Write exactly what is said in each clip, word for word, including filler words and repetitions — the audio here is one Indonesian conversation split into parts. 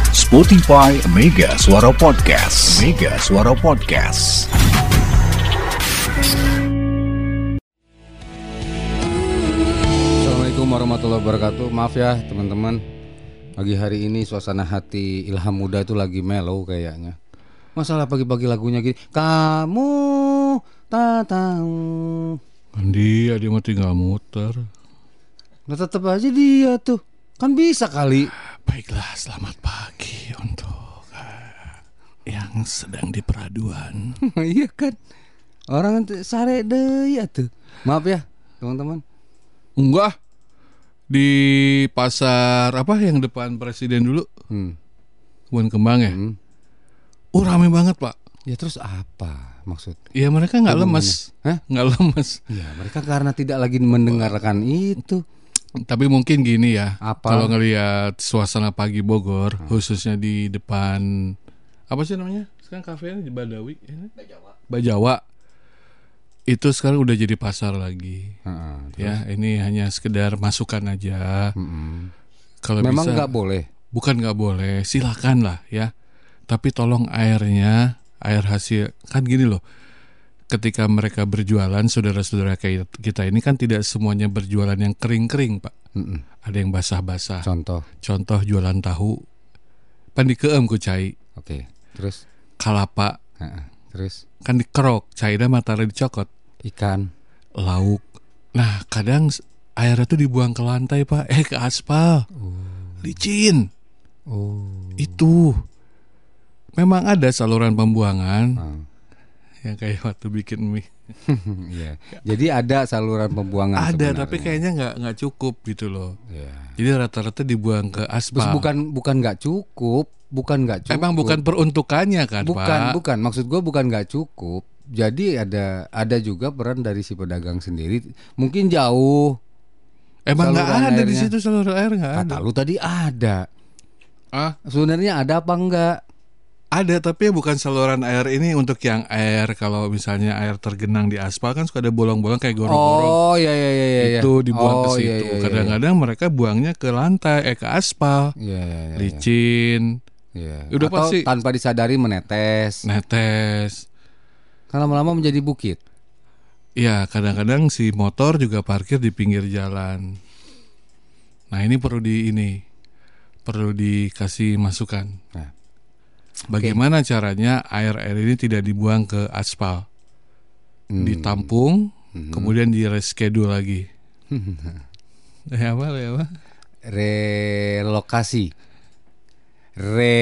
Spotify Mega Suara Podcast. Mega Suara Podcast. Assalamualaikum warahmatullahi wabarakatuh. Maaf ya teman-teman, pagi hari ini suasana hati Ilham Muda itu lagi mellow kayaknya. Masalah pagi-pagi lagunya gini, kamu tak tahu. Dia dia mau tinggal muter. Nah tetep aja dia tuh, kan bisa kali. Baiklah, selamat pagi untuk uh, yang sedang di peraduan. Iya kan, orang sare deh ya tuh. Maaf ya teman-teman. Enggak, di pasar apa yang depan presiden dulu, Hmm. Kebun Kembang ya. Hmm. Oh rame banget pak. Ya terus apa maksud? Ya mereka nggak lemes, Hah? nggak lemes. Ya mereka karena tidak lagi mendengarkan itu. Tapi mungkin gini ya, Apa? kalau ngelihat suasana pagi Bogor, hmm. khususnya di depan apa sih namanya? Sekarang kafenya di Badawi, ya? Bajawa. Bajawa. Itu sekarang udah jadi pasar lagi. Ha-ha, ya, ini hanya sekedar masukan aja. Hmm. Kalau Memang bisa, nggak boleh. bukan nggak boleh, silakan lah ya. Tapi tolong airnya, air hasil kan gini loh. Ketika mereka berjualan, saudara-saudara kayak kita ini kan tidak semuanya berjualan yang kering-kering, Pak. Mm-mm. Ada yang basah-basah. Contoh. Contoh jualan tahu. Pan dikeem ku cai. Oke. Terus. Kalapa. Ha-ha. Terus. Kan dikerok, cai dah matara dicokot. Ikan. Lauk. Nah, kadang airnya tuh dibuang ke lantai, Pak. Eh, ke aspal. Oh. Licin. Oh. Itu. Memang ada saluran pembuangan. Ah. Yang kayak waktu bikin mie. Iya. Jadi ada saluran pembuangan. Ada, sebenarnya. tapi kayaknya nggak nggak cukup gitu loh. Ya. Jadi rata-rata dibuang ke aspal. Terus bukan bukan nggak cukup, bukan nggak cukup. Emang bukan peruntukannya kan, bukan, Pak? bukan. Maksud gue bukan nggak cukup. Jadi ada ada juga peran dari si pedagang sendiri. Mungkin jauh. Emang nggak saluran ada di airnya. situ saluran air nggak ada. Kata lu tadi ada. Ah, Sebenarnya ada apa enggak? ada tapi bukan saluran air ini untuk yang air kalau misalnya air tergenang di aspal kan suka ada bolong-bolong kayak gorong-gorong. Oh iya iya iya iya. Itu dibuang oh, ke situ. iya, iya, iya. Kadang-kadang mereka buangnya ke lantai, eh ke aspal. Iya, iya, iya, Licin, iya. Udah Atau pasti- tanpa disadari menetes. netes. Kan lama-lama menjadi bukit. Ya, kadang-kadang si motor juga parkir di pinggir jalan. Nah, ini perlu di ini perlu dikasih masukan. Nah. Bagaimana caranya air-air ini tidak dibuang ke aspal, Hmm. ditampung, Hmm. kemudian di reschedule lagi. Ya apa, ya apa? Relokasi. Re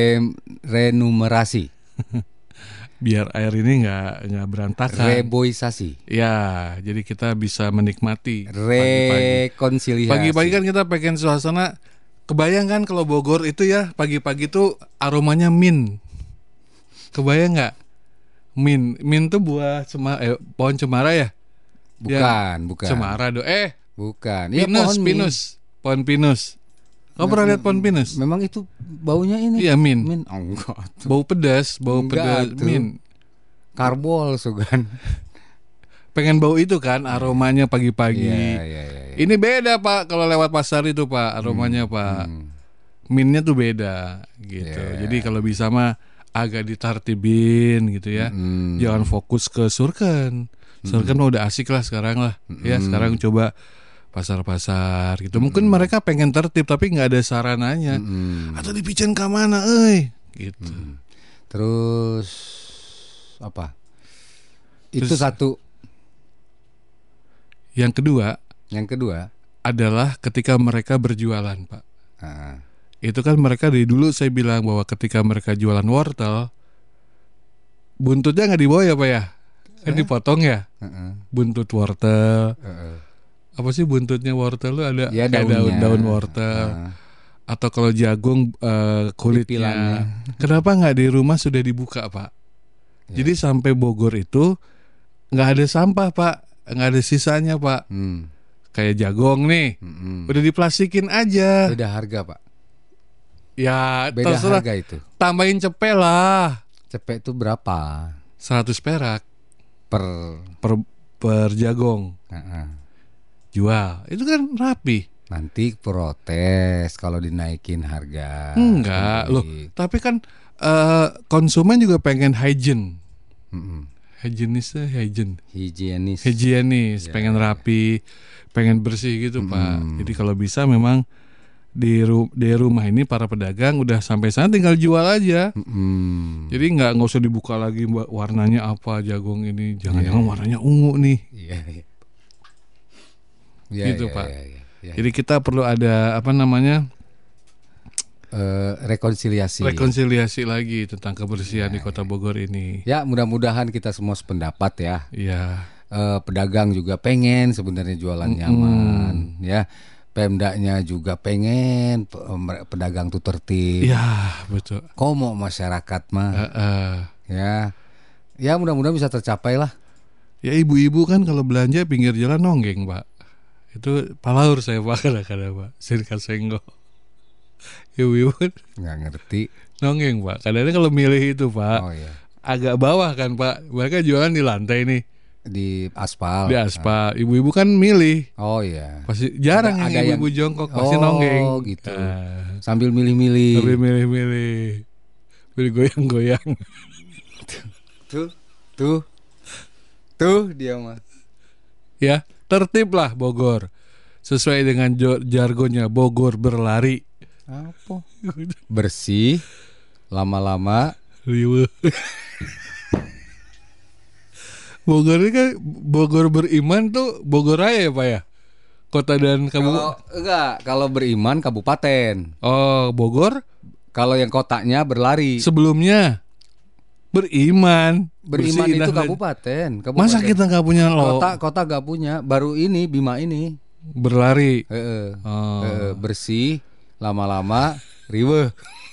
renumerasi. Biar air ini nggak nggak berantakan. Reboisasi. Ya, jadi kita bisa menikmati pagi-pagi. Rekonsiliasi. Pagi-pagi kan kita pengen suasana. Kebayang kan kalau Bogor itu ya pagi-pagi tuh aromanya mint. Kebayang nggak? Mint, mint tuh buah cemara, eh, pohon cemara ya? Bukan, bukan. Cemara do, eh Bukan. Ya, pinus, pohon mint. pinus, pohon pinus. Kamu pernah lihat pohon pinus? Memang itu baunya ini. Iya mint. Mint. Oh, enggak. Bau pedas, bau Enggak, pedas, tuh. mint. Karbol sugan. Pengen bau itu kan aromanya pagi-pagi. Iya, iya, iya. iya. Ini beda Pak kalau lewat pasar itu Pak aromanya Pak. Hmm. Mintnya tuh beda gitu. Yeah. Jadi kalau bisa mah agak ditartibin gitu ya. Hmm. Jangan fokus ke surken. Surken mah udah asik lah sekarang lah. Ya sekarang coba pasar-pasar gitu. Mungkin mereka pengen tertib tapi nggak ada sarananya. Hmm. Atau dipicen ke mana, euy? Gitu. Terus apa? Itu Terus- satu. Yang kedua Yang kedua, adalah ketika mereka berjualan, Pak. ah, Itu kan mereka dari dulu saya bilang bahwa ketika mereka jualan wortel, buntutnya nggak dibawa ya Pak ya, kan dipotong ya, uh-uh, buntut wortel. uh-uh. Apa sih buntutnya wortel lu ada Ya, kayak daunnya. daun-daun wortel, Ah. atau kalau jagung eh, kulitnya. Pipilannya. Kenapa nggak di rumah sudah dibuka Pak? Ya. Jadi sampai Bogor itu nggak ada sampah Pak, nggak ada sisanya Pak. Hmm. Kayak jagung nih, Mm-mm. udah diplastikin aja. Beda harga Pak. Ya Beda terserah, harga itu. tambahin cepet lah. Cepet itu berapa seratus perak per? per, per jagong Uh-uh. jual. Itu kan rapi. Nanti protes kalau dinaikin harga. Enggak loh, tapi kan uh, konsumen juga pengen hygiene. Mm-mm. Hygienisnya hygiene. Higienis. Higienis, Ya, pengen rapi, pengen bersih gitu, Mm-mm. Pak. Jadi kalau bisa memang di ru- di rumah ini para pedagang udah sampai sana tinggal jual aja. Mm-mm. Jadi nggak nggak usah dibuka lagi Mbak, warnanya apa jagung ini. Jangan-jangan Iya. warnanya ungu nih. Iya, iya. Iya, Gitu, iya, Pak. iya, iya, iya. Jadi kita perlu ada apa namanya Eh, rekonsiliasi. rekonsiliasi lagi tentang kebersihan Iya, di Kota Bogor ini. Ya, mudah-mudahan kita semua sependapat ya. Iya. Eh, pedagang juga pengen sebenarnya jualan nyaman, ya. Pemdanya juga pengen pe- em- pedagang tuh tertib. Iya, betul. Komo masyarakat mah, Eh, eh. ya. Ya, mudah-mudahan bisa tercapai lah. Ya ibu-ibu kan kalau belanja pinggir jalan nonggeng, Pak. Itu palaur saya Pak kadang-kadang, Pak. Sirka senggo. Ibu-ibu kan Nggak ngerti. nonggeng, Pak. Kadang-kadang kalau milih itu, Pak, Oh iya, agak bawah kan, Pak. Mereka jualan di lantai nih, di aspal. di aspal. Ibu-ibu kan milih. Oh iya. Pasti jarang Ada- yang ada yang- ibu-ibu jongkok, pasti Oh, nonggeng. gitu. Nah, Sambil milih-milih. tapi milih-milih. Milih goyang-goyang. Tuh, tuh, tuh dia mah. Ya, tertib lah Bogor. Sesuai dengan jo- jargonnya Bogor berlari. Apa? Bersih, lama-lama. Riweuh. Bogor ini kan Bogor beriman tuh Bogor Raya ya Pak ya? Kota dan Kalau kabupaten. enggak, kalau beriman kabupaten. Oh, Bogor Kalau yang kotanya berlari. sebelumnya beriman. Beriman Bersih, itu indah, kabupaten, kabupaten. Masa kita nggak punya lo kota kota gak punya, baru ini Bima ini. berlari? Heeh. Oh. Heeh, bersih, lama-lama riweuh.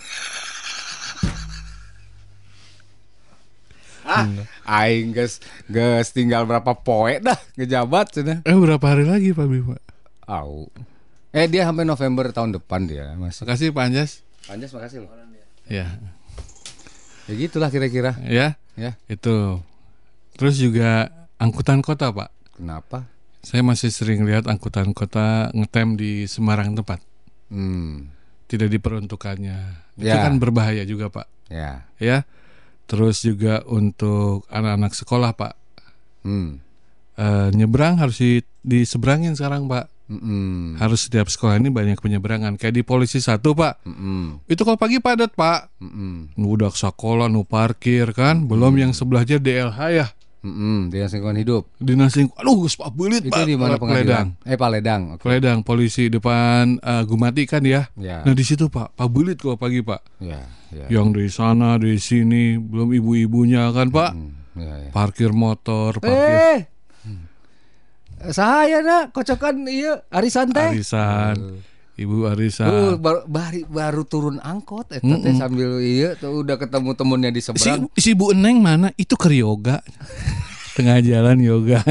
Ah, aing geus geus tinggal berapa poe dah ngejabat cenah. Eh berapa hari lagi Pak Bima? Au. Eh dia sampai November tahun depan dia, Mas. Makasih Pak Anjas. Anjas makasih loh. Ya, Ya gitulah kira-kira. ya, Ya. itu. Terus juga angkutan kota Pak. Kenapa? Saya masih sering lihat angkutan kota ngetem di Semarang tempat. Hmm. Tidak diperuntukannya. Itu Ya. kan berbahaya juga Pak. Ya. Ya. Terus juga untuk anak-anak sekolah Pak. Hmm. Eh, nyebrang harus di, diseberangin sekarang Pak. Mm-mm. Harus setiap sekolah ini banyak penyeberangan. Kayak di polisi satu Pak. Mm-mm. Itu kalau pagi padat Pak. Mm-mm. Nu udah sekolah, nu parkir kan. Belum yang sebelahnya D L H ya. Mm-mm. Dia lingkungan hidup. Dinas lingkungan. Aduh, geus pabelit Itu Pak. di mana Peledang. pengadilan? Eh Paledang. Oke. Peledang, polisi depan eh, Gumati kan ya. Ya. Nah di situ Pak, pabelit kalau pagi Pak. Ya. Ya. Yang dari sana, dari sini, belum ibu-ibunya kan Pak. Hmm. Ya, ya. Parkir motor, parkir Eh. Saya nak kocokan iya arisan teh. arisan, ibu Uh, arisan. baru, baru, baru turun angkot eta teh sambil iya tuh udah ketemu temennya di Si, seberang. si Bu Eneng mana? Itu ke yoga. Tengah jalan yoga.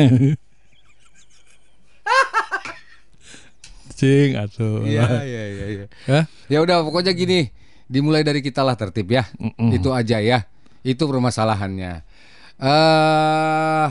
Cing atuh. Iya iya iya iya. Ya? Ya udah pokoknya gini, dimulai dari kita lah tertib ya. Mm-mm. Itu aja ya. Itu permasalahannya. Eh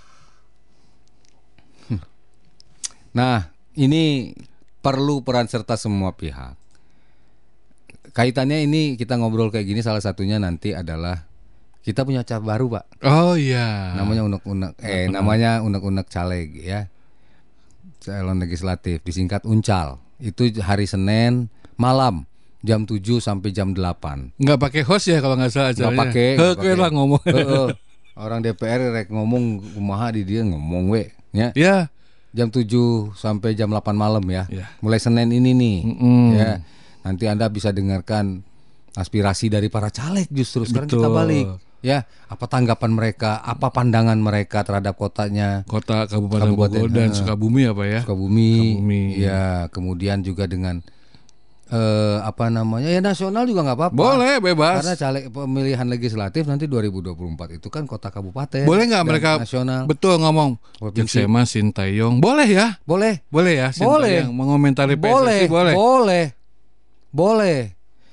Nah, ini perlu peran serta semua pihak. Kaitannya ini kita ngobrol kayak gini salah satunya nanti adalah kita punya cap baru, Pak. Oh iya. Namanya unek-unek eh namanya unek-unek caleg ya. Calon legislatif disingkat Uncal. Itu hari Senin malam jam tujuh sampai jam delapan. Nggak pakai host ya kalau nggak salah acaranya. Nggak pakai, nggak Heukeun pakai. lah ngomong. Heeh. Orang D P R rek ngomong kumaha di dia ngomong we ya. Ya. Jam tujuh sampai jam delapan malam ya. Ya. Mulai Senin ini nih. Mm-mm. Ya. Nanti Anda bisa dengarkan aspirasi dari para caleg justru. Sekarang kita Betul. balik. Ya, apa tanggapan mereka, apa pandangan mereka terhadap kotanya Kota Kabupaten, Kabupaten, Bogor dan eh, Sukabumi apa ya? Sukabumi. Sukabumi. Ya, kemudian juga dengan eh, apa namanya? Ya nasional juga nggak apa-apa. Boleh bebas. Karena caleg pemilihan legislatif nanti dua ribu dua puluh empat itu kan kota kabupaten. Boleh nggak dan mereka nasional? betul ngomong? Provinsi. Jeung Sema Sintayong. Boleh ya? Boleh. Boleh ya Sintayong Boleh. mengomentari P S S I Boleh, boleh. boleh, boleh.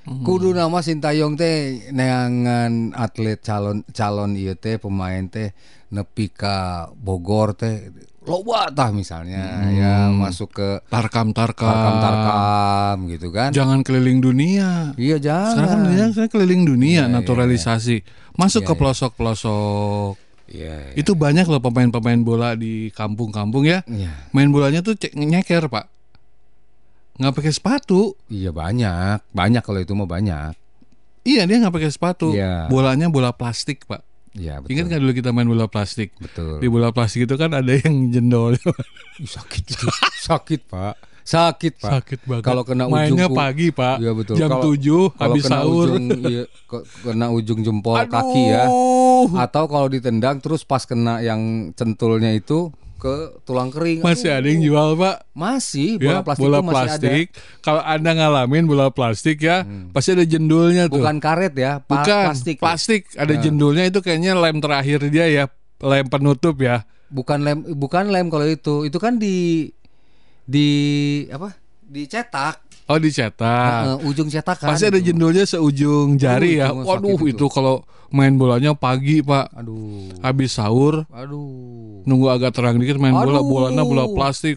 Kudu nama Sintayong teh neangan atlet calon calon ieu teh pemain teh nepi ka Bogor teh loba tah misalnya Hmm. ya masuk ke Tarkam-tarkam. tarkam-tarkam gitu kan. Jangan keliling dunia. Iya jangan. Sekarang kan dunia sekarang keliling dunia, Iya, iya, naturalisasi. Masuk Iya, ke iya. pelosok-pelosok. Iya. iya. Itu banyak loh pemain-pemain bola di kampung-kampung ya. Iya. Main bolanya tuh cek nyeker, Pak. Nggak pakai sepatu. Iya banyak, banyak kalau itu mah banyak. Iya, dia nggak pakai sepatu. Iya. Bolanya bola plastik, Pak. Iya betul. Ingat nggak dulu kita main bola plastik? Betul. Di bola plastik itu kan ada yang jendol. Ih, sakit itu. sakit Pak, sakit Pak. Sakit banget. Kalau kena mainnya ujung ku- pagi, Pak. Iya, betul. Jam Kalau- tujuh Kalau habis kena sahur. ujung, iya, ke- kena ujung jempol Aduh. kaki ya. Atau kalau ditendang terus pas kena yang centulnya itu ke tulang kering. Masih Aduh. ada yang jual, Pak. Masih bola Ya, plastik bola itu masih plastik. Kalau Anda ngalamin bola plastik ya, pasti ada ada. jendulnya tuh. Bukan karet ya, pa- Bukan, plastik. plastik. Ada Ya. jendulnya itu kayaknya lem terakhir dia ya, lem penutup ya. Bukan lem, bukan lem kalau itu. Itu kan di di apa? Dicetak. Oh, dicetak. Eh, ujung cetakan. Pasti ada itu. jendulnya seujung jari ya. itu Waduh, sakit itu itu. kalau main bolanya pagi, Pak. Aduh. Habis sahur, Aduh. nunggu agak terang dikit main bola, Aduh. bolanya bola plastik.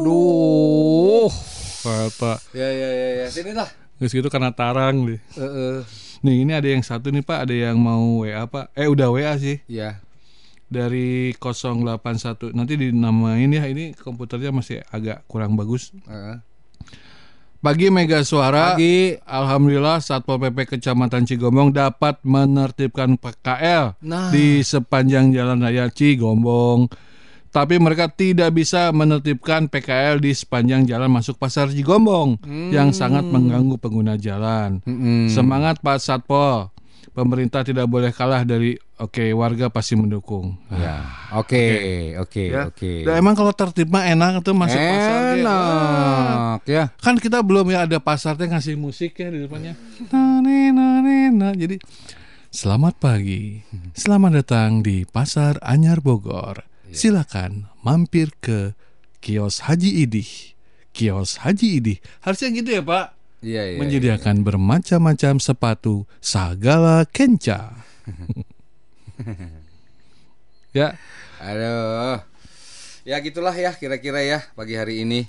Aduh. Aduh. Kata. Ya ya ya ya. Sini lah. Terus gitu karena tarang deh. Eh, eh. Nih, ini ada yang satu nih, Pak, ada yang mau W A, Pak. Eh, udah W A sih. Ya. Dari nol delapan satu. Nanti dinamain ya, ini komputernya masih agak kurang bagus. Eh. Pagi Mega Suara. Pagi. Alhamdulillah Satpol P P Kecamatan Cigombong dapat menertibkan P K L Nah. di sepanjang Jalan Raya Cigombong. Tapi mereka tidak bisa menertibkan P K L di sepanjang jalan masuk Pasar Cigombong yang sangat mengganggu pengguna jalan. Mm-mm. Semangat Pak Satpol. Pemerintah tidak boleh kalah dari oke, warga pasti mendukung. Ya. Oke, oke, Ya. oke. Nah, emang kalau tertib mah enak tuh masuk pasar. Ge. Wah. Enak ya. Kan kita belum ya ada pasarnya ngasih musik ya di depannya. Nane, nane, na. Jadi selamat pagi, selamat datang di Pasar Anyar Bogor. Silakan mampir ke kios Haji Idih. Kios Haji Idih harusnya gitu ya Pak. Iya, iya. Menyediakan bermacam-macam sepatu segala kenca. Ya, Aduh. Ya gitulah ya kira-kira ya pagi hari ini.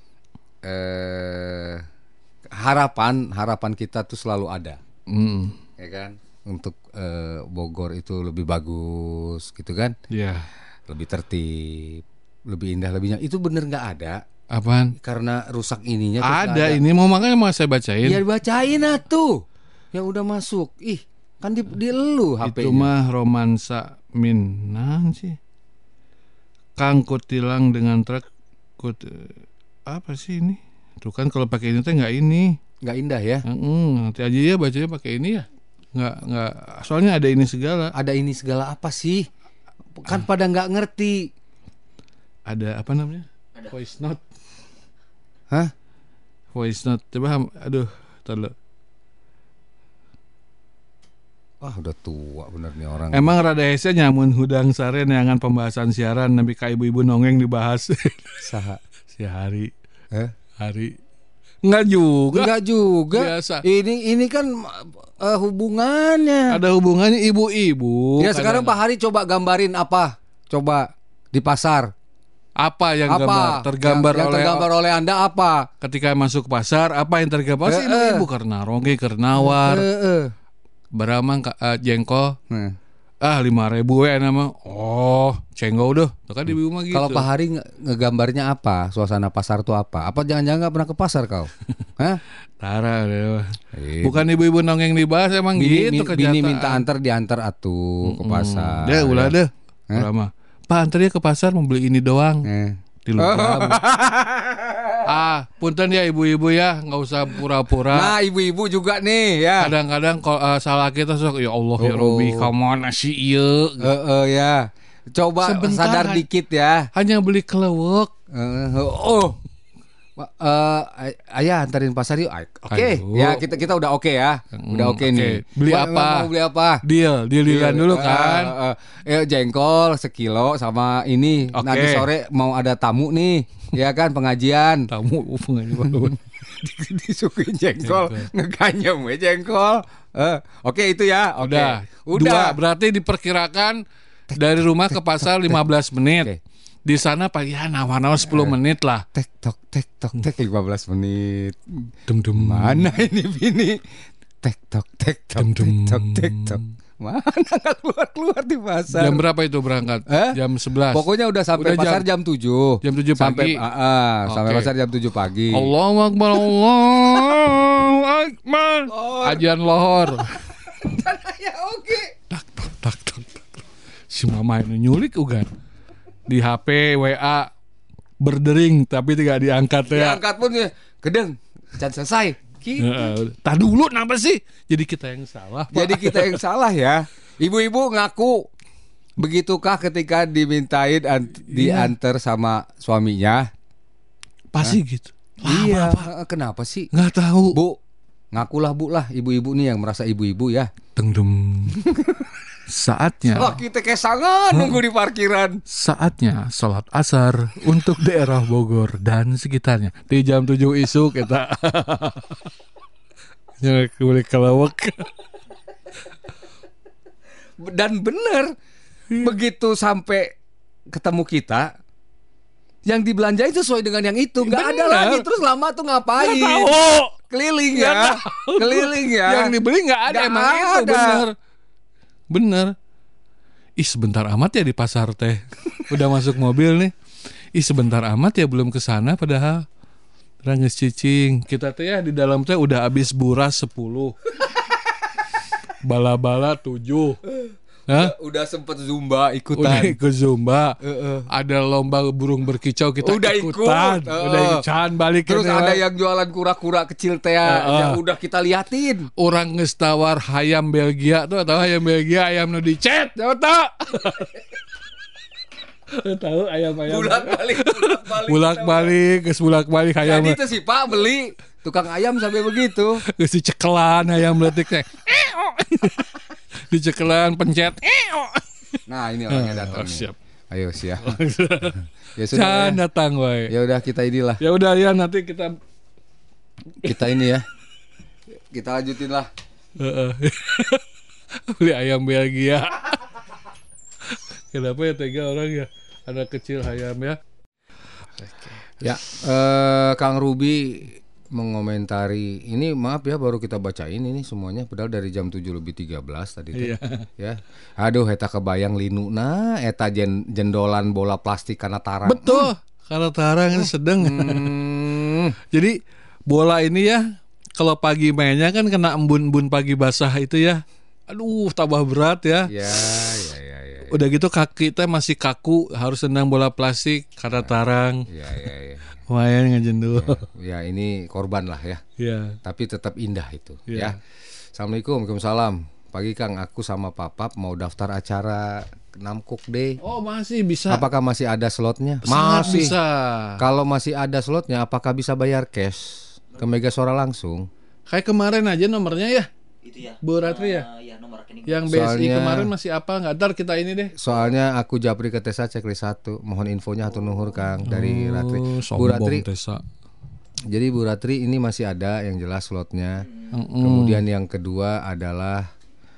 Eh harapan harapan kita tuh selalu ada, mm, ya kan? Untuk eh, Bogor itu lebih bagus gitu kan? ya. Lebih tertib, lebih indah, lebihnya. Itu bener nggak ada Apaan? karena rusak ininya terus nggak Ada ini mau makanya mau saya bacain. Ya bacain atuh. Yang udah masuk. Ih, kan di, di elu H P-nya. Itu mah romansa Minang sih. Kang kutilang dengan truk kut apa sih ini? Tuh kan kalau pakai ini teh nggak ini. Nggak indah ya. Heeh, nanti aja ya bacanya pakai ini ya. Nggak nggak soalnya ada ini segala. Ada ini segala apa sih? Kan pada nggak ngerti. Ada apa namanya? Voice note. Hah? Voice note. Coba aduh, tar dulu. Wah udah tua bener nih orang. Emang rada hese nyamun hudang sare neangan pembahasan siaran nabi ka ibu-ibu nongeng dibahas. Saha? Si Hari. Eh? Hari. Enggak juga. Enggak juga. Biasa. Ini ini kan eh, hubungannya. Ada hubungannya ibu-ibu. Ya sekarang Pak Hari coba gambarin apa? Coba di pasar. Apa yang Apa? gambar tergambar yang, yang oleh tergambar oleh Anda apa? ketika masuk pasar apa yang tergambar sih Eh, eh. ibu karena rongge kernawar Eh, eh. beramang uh, jengkol Nah, ah lima ribu ya nama oh cenggol doh tuh kan ibu mah gitu. kalau Pak Hari nge- ngegambarnya apa? Suasana pasar tuh apa? Apa jangan-jangan nggak pernah ke pasar kau? Hah? Tara deh. Eh, Bukan ibu-ibu nongeng dibahas emang bini, gitu min- kenyataan. bini minta antar diantar atuh ke pasar. Deh ulah Ya. deh. Ulah mah. Pak antarnya ke pasar mau beli ini doang. Eh. Di luar. Ah, punten ya ibu-ibu ya, nggak usah pura-pura. Nah ibu-ibu juga nih ya. Kadang-kadang kalau uh, salah kita sok ya Allah ya Oh, Robi, oh. kamana sih ieu. Eh, eh, ya. Coba Sebentar, sadar Han. dikit ya. Hanya beli kelewek. Eh, oh. Eh, ay- ayah antarin pasar yuk. Ay- Oke, Ayo. ya kita kita udah oke ya. Udah Hmm, oke oke. nih. Beli Mau- apa? Mau beli apa? Deal, deal-dealan dulu Eh, kan. eh, eh, eh, jengkol sekilo sama ini. Oke. Nanti sore mau ada tamu nih. Ya kan pengajian. Tamu hubungannya baru. disuguhin jengkol, ngeganyem we jengkol. Eh, oke itu ya. Oke. Udah. Udah. Dua, berarti diperkirakan dari rumah ke pasar lima belas menit. Oke. Di sana pagi ya nawa-nawa sepuluh menit lah. Tek tok tek tok tek lima belas menit. Dum dum. Mana ini bini? Tek tok tek tok Dum, tek dum. tok tek tok. Mana nggak keluar-keluar di pasar? Jam berapa itu berangkat? Eh? Jam sebelas. Pokoknya udah sampai Udah pasar jam- jam tujuh. jam tujuh Sampai pagi. ah, ah, sampai Oke. pasar jam tujuh pagi. Allahu Akbar, Allahu Akbar. Ajian lohor. Ya oke. Tak tak tak tak. tak. Si mama ini nyulik ugan. Di H P W A berdering tapi tidak diangkat ya. Diangkat pun ya, gedeng, can selesai. Gitu. Heeh. Tah dulu kenapa sih? Jadi kita yang salah. Pak. Jadi kita yang salah ya. Ibu-ibu ngaku begitukah ketika dimintain an- diantar sama suaminya? pasti gitu. Iya. Apa? Kenapa sih? Nggak tahu. Bu, ngakulah bu lah ibu-ibu nih yang merasa ibu-ibu ya. Teng dem. Saatnya. Wah kita kesangan nunggu di parkiran. Saatnya sholat asar untuk daerah Bogor dan sekitarnya di jam tujuh isu kita. Ya kulik kelawak. Dan bener begitu sampai ketemu kita, yang dibelanjain sesuai dengan yang itu, nggak ada Bener. lagi. Terus lama tuh ngapain? Nggak tahu. Keliling Nggak ya, tahu. keliling ya. Yang dibeli nggak ada Nggak emang itu ada. bener. Bener. Ih sebentar amat ya di pasar teh. Udah masuk mobil nih. Ih sebentar amat ya belum kesana padahal. Ranges cicing. Kita teh ya di dalam teh udah habis buras sepuluh. Bala-bala tujuh. Hah? Udah sempet zumba Udah ikutan. ikut zumba. Heeh. Ada lomba burung berkicau kita Udah ikut. ikutan. Heeh. Udah ikutan balik. Terus ke ada dewan. yang jualan kura-kura kecil teh Heeh. yang udah kita liatin. Orang ngestawar hayam Belgia tuh atau hayam Belgia ayam nu dicet tahu tak? Tahu ayam-ayam Bulak balik, bulak balik. bulak balik geus bulak balik hayam Jadi itu sih Pak beli tukang ayam sampai begitu. geus dicekelan ayam leutik teh dicekelan pencet Nah ini orangnya datang. oh, nih. siap Ayo siap. Ya sudah. Can Ya. datang wae Ya udah kita inilah. ya udah ya nanti kita Kita ini ya. Kita lanjutin lah. Heeh. Beli ayam Belgia. Kenapa ya tega orang ya anak kecil ayam ya. Ya, eh, Kang Ruby mengomentari ini, maaf ya baru kita bacain ini semuanya padahal dari jam tujuh lebih tiga belas tadi teh. Iya. Ya. Aduh eta kebayang linuna eta jen, jendolan bola plastik kana tarang. Betul. Karena tarang ini sedang. Hmm. Jadi bola ini ya kalau pagi mainnya kan kena embun-embun pagi basah itu ya. Aduh, tambah berat ya. Ya, ya, ya, ya. Udah gitu kaki kita masih kaku, harus tendang bola plastik karena tarang. Ya, ya, ya. Lumayan ngejendul. Ya ini korban lah ya. Ya. Tapi tetap indah itu Iya. ya. Assalamualaikum, Waalaikumsalam. Pagi Kang, aku sama Papap mau daftar acara Namkuk Day. Oh, masih bisa. Apakah masih ada slotnya? Sangat Masih. bisa. Kalau masih ada slotnya, apakah bisa bayar cash ke Mega Suara langsung? Kayak kemarin aja nomornya ya. Itu ya. Bu Ratri ya? Eh, ya nomor rekening. Yang B S I Soalnya- kemarin masih apa? Nggak, ntar kita ini deh. Soalnya aku japri ke Tesa checklist satu. Mohon infonya hatur nuhur Kang dari Ratri. Oh, Bu sombong, Ratri. Tessa. Jadi Bu Ratri ini masih ada yang jelas slotnya. Mm-mm. Kemudian yang kedua adalah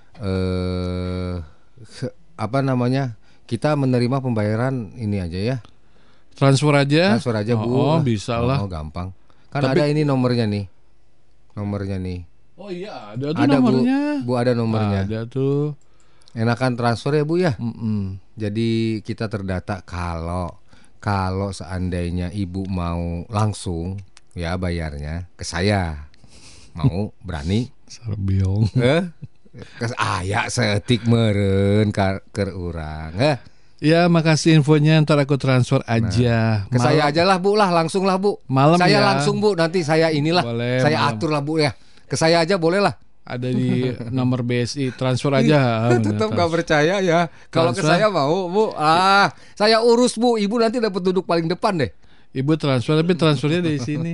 eh ke- apa namanya? Kita menerima pembayaran ini aja ya. Transfer aja. Transfer aja Bu. Oh, bisa lah. Oh, gampang. Kan Tapi- ada ini nomornya nih. Nomornya nih. Oh iya, ada tuh Ada Bu. nomornya. Bu ada nomornya. Ada tuh. Enakan transfer ya Bu ya. Mm-mm. Jadi kita terdata kalau kalau seandainya Ibu mau langsung ya bayarnya ke saya. Mau berani? Sarbiong. Eh? Kes aya setik meureun ka keur urang. Eh, Ya, makasih infonya. Ntar aku transfer aja. ke saya aja lah Bu lah, langsung lah Bu. Malam saya ya. langsung Bu, nanti saya inilah. Boleh, saya malam. atur lah Bu ya. Ke saya aja boleh lah. Ada di nomor B S I. Transfer aja. Ah, bener, Tetap transfer. gak percaya ya. Kalau ke Transfer. saya mau Bu. Ah, saya urus Bu. Ibu nanti dapat duduk paling depan deh. Ibu transfer, tapi transfernya dari sini.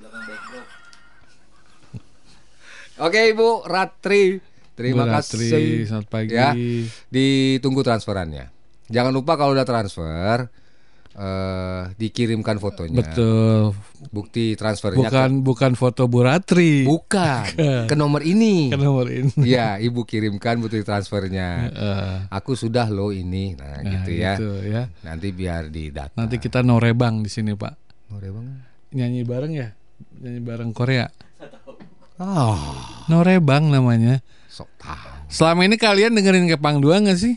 Oke Ibu Ratri. Terima Bu Ratri, kasih. selamat pagi. Ya, ditunggu transferannya. Jangan lupa kalau udah transfer, eh, dikirimkan fotonya. Betul. Bukti transfernya. Bukan ke, bukan foto Bu Ratri. Bukan. Ke nomor ini. Ke nomor ini. Iya, ibu kirimkan bukti transfernya. Uh, Aku sudah loh ini. Nah, nah gitu ya. Gitu, ya. Nanti biar didata. Nanti kita norebang di sini, Pak. Norebang. Nyanyi bareng ya? Nyanyi bareng Korea. Oh, norebang namanya. Sok tahu. Selama ini kalian dengerin Kepang dua nggak sih?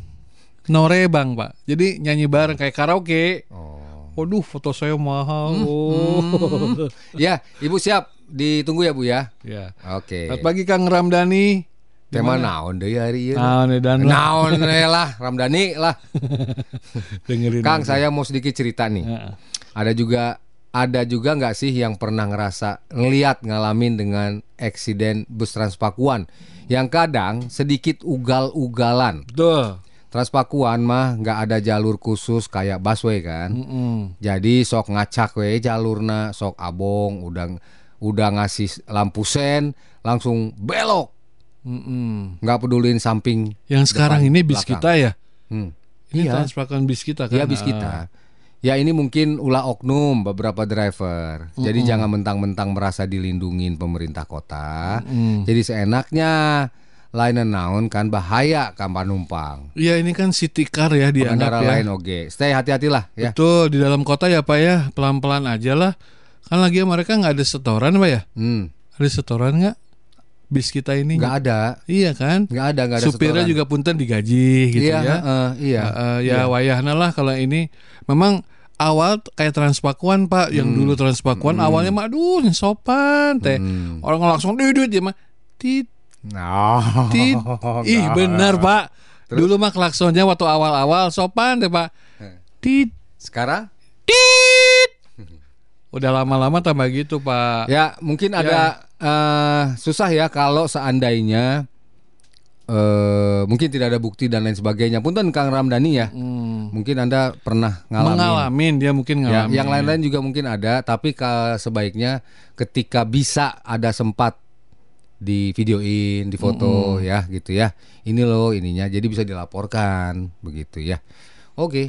Norebang, Pak. Jadi nyanyi bareng kayak karaoke. Oh. Waduh, foto saya mahal. Hmm, oh. hmm. Ya, Ibu siap. Ditunggu ya, Bu ya. Ya. Oke. Selamat pagi Kang Ramdhani. Tema naon deh hari ini? Naon dan naon lah, Ramdhani lah. Dengerin. Kang, aja. saya mau sedikit cerita nih. Ya. Ada juga ada juga nggak sih yang pernah ngerasa ngeliat ngalamin dengan eksiden bus Transpakuan yang kadang sedikit ugal-ugalan. Betul. Transpakuan mah nggak ada jalur khusus kayak busway kan. Mm-mm. Jadi sok ngacak we jalurna, sok abong udah udah ngasih lampu sen langsung belok. Mm-mm. Nggak pedulin samping. Yang sekarang depan, ini bis belakang. kita ya. Hmm. Ini Iya. Transpakuan bis kita kan. Iya bis kita. Ya ini mungkin ulah oknum beberapa driver. Mm-mm. Jadi jangan mentang-mentang merasa dilindungin pemerintah kota. Mm-mm. Jadi seenaknya lain naon kan bahaya kan penumpang. Iya ini kan city car ya dianggap ya. Lain oge. Stay hati-hatilah ya. Betul di dalam kota ya Pak ya pelan-pelan aja lah. Kan lagi mereka nggak ada setoran Pak ya. Hmm. Ada setoran nggak? Bis kita ini nggak ada. Iya kan? Nggak ada nggak ada. Supirnya setoran. juga punten digaji gitu iya, ya. Uh, iya. Uh, uh, ya iya. wayahna lah kalau ini. Memang awal kayak Transpakuan Pak, yang hmm. dulu Transpakuan hmm. awalnya mah aduh sopan teh. Hmm. Orang langsung dudut ya mah. Tit. No. Tit. Ih benar Pak. Terus? Dulu mah klaksonnya waktu awal-awal sopan deh Pak. Tit. Sekarang? Tit. Udah lama-lama tambah gitu Pak. Ya mungkin ada ya. uh, susah ya kalau seandainya Uh, mungkin tidak ada bukti dan lain sebagainya. Punten Kang Ramdhani ya. Hmm. Mungkin Anda pernah ngalamin. Mengalamin dia mungkin ngalamin. Ya, yang lain-lain juga mungkin ada, tapi ke, sebaiknya ketika bisa ada sempat di videoin, di foto mm-hmm. ya gitu ya. Ini loh ininya, jadi bisa dilaporkan begitu ya. Oke.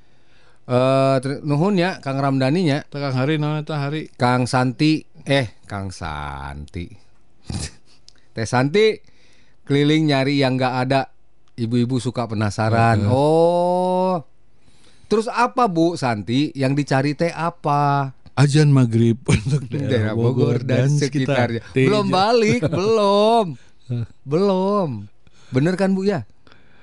Uh, nuhun ya Kang Ramdhani nya. Kang Hari naon eta Hari? Kang Santi eh Kang Santi. Teh Santi keliling nyari yang nggak ada, ibu-ibu suka penasaran. Uh-huh. Oh, terus apa Bu Santi yang dicari teh apa? Azan maghrib untuk daerah Bogor dan sekitarnya. Belum balik, belum, belum. Bener kan Bu ya?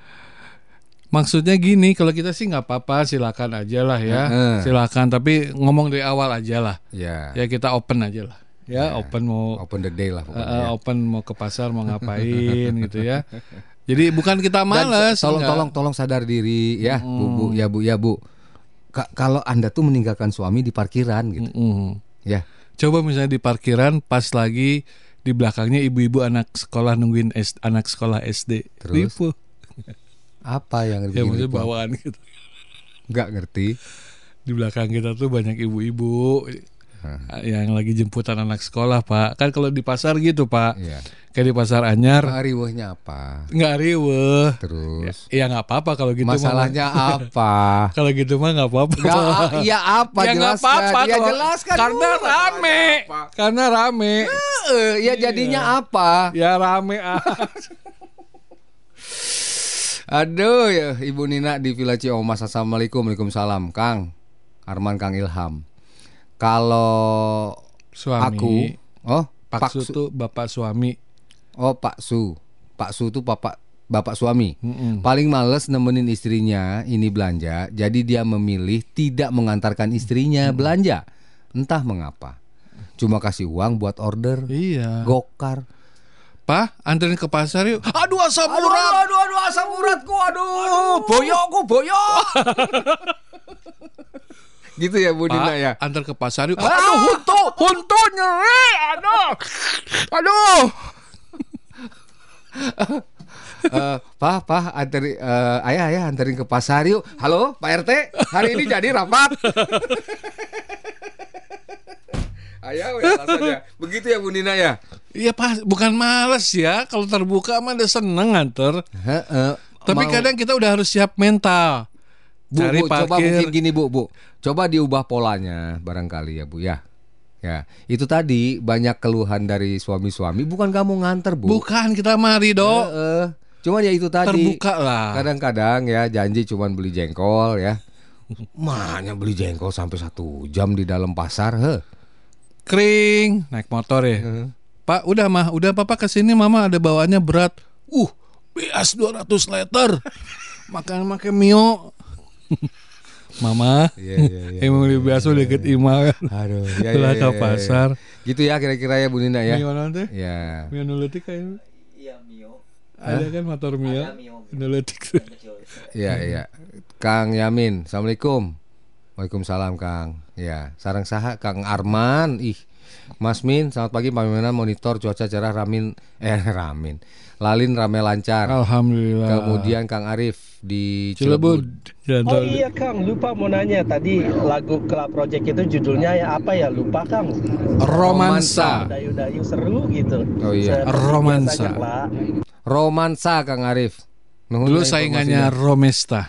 Maksudnya gini, kalau kita sih nggak apa-apa, silakan aja lah ya, uh-huh. silakan. Tapi ngomong dari awal aja lah. Ya. Ya kita open aja lah. Ya, ya, open mau open the day lah pokoknya. Uh, ya. Open mau ke pasar mau ngapain gitu ya. Jadi bukan kita malas. Tolong enggak. tolong tolong sadar diri ya, hmm. Bu Bu ya Bu ya Bu. Ka- kalau Anda tuh meninggalkan suami di parkiran gitu. Hmm. Ya. Coba misalnya di parkiran pas lagi di belakangnya ibu-ibu anak sekolah nungguin S- anak sekolah S D. Terus Ripu. Apa yang ya maksudnya bawaan gitu. Enggak ngerti. Di belakang kita tuh banyak ibu-ibu yang lagi jemputan anak sekolah Pak. Kan kalau di pasar gitu Pak. Iya. Kayak di pasar Anyar. Riwehnya apa? Nggak riweh. Terus? Ya nggak apa-apa kalau gitu. Masalahnya mah, apa? Kalau gitu mah nggak apa-apa. Iya apa? Ya nggak apa-apa. Ya jelaskan. Karena dulu, rame. Karena rame. Uh, ya jadinya iya. apa? Ya rame. Aduh ya Ibu Nina di Villa Ciomas. Assalamualaikum. Waalaikumsalam Kang Arman Kang Ilham. Kalau suami, aku, oh Pak Su tuh bapak suami. Oh Pak Su, Pak Su tuh bapak bapak suami. Mm-mm. Paling males nemenin istrinya ini belanja, jadi dia memilih tidak mengantarkan istrinya mm. belanja. Entah mengapa. Cuma kasih uang buat order. Iya. Gokar. Pak, anterin ke pasar yuk. Aduh asam urat. Aduh, aduh, aduh asam uratku. Aduh, aduh. boyokku, boyok. Gitu ya Bu Dina ya. Antar ke pasar yuk. Aduh, huntu, huntu nyeri. Aduh. Aduh. uh, Pak, Pak, anteri uh, ayah, ayah anterin ke pasar yuk. Halo, Pak R T. Hari ini jadi rapat. Ayah, ya, alasannya. Begitu ya Bu Dina ya. Iya Pak, bukan males ya. Kalau terbuka mah udah seneng nganter. Uh, uh, Tapi mau... kadang kita udah harus siap mental. Bu, cari Bu, coba parkir. mungkin gini Bu, Bu. Coba diubah polanya barangkali ya Bu ya. Ya, itu tadi banyak keluhan dari suami-suami. Bukan kamu nganter Bu. Bukan, kita mari dok. Heeh. Cuman ya itu tadi. Terbuka lah. Kadang-kadang ya janji cuman beli jengkol ya. Makanya beli jengkol sampai satu jam di dalam pasar. Heh. Kering, naik motor ya. Heeh. Pak, udah mah, udah papa kesini mama ada bawaannya berat. Uh, beas dua ratus liter. Makan makan mio. Mama, Iya, iya, iya, emang lebih biasa deket Ima kan. Aduh, ya, Setelah ya, ke ya, ya. pasar. Gitu ya kira-kira ya Bu Nina ya. Mio nanti? Ya. Mio nuletik kayaknya. Iya Mio. Ada kan motor Mio? Ada Mio. Nuletik. Iya, iya. Kang Yamin, Assalamualaikum. Waalaikumsalam Kang. Ya, sarang saha Kang Arman. Ih, Mas Min, selamat pagi paminan monitor cuaca cerah Ramin eh Ramin. Lalin rame lancar. Alhamdulillah. Kemudian Kang Arif di Cilebut. Cilebut. Jalan Oh tol. iya Kang, lupa mau nanya tadi lagu Club Project itu judulnya ya apa ya? Lupa Kang. Romansa. Dayu-dayu seru gitu. Oh iya. Seperti Romansa. biasanya, Pak. Romansa Kang Arif. Nuhun Dulu ya saingannya informasinya. Romesta.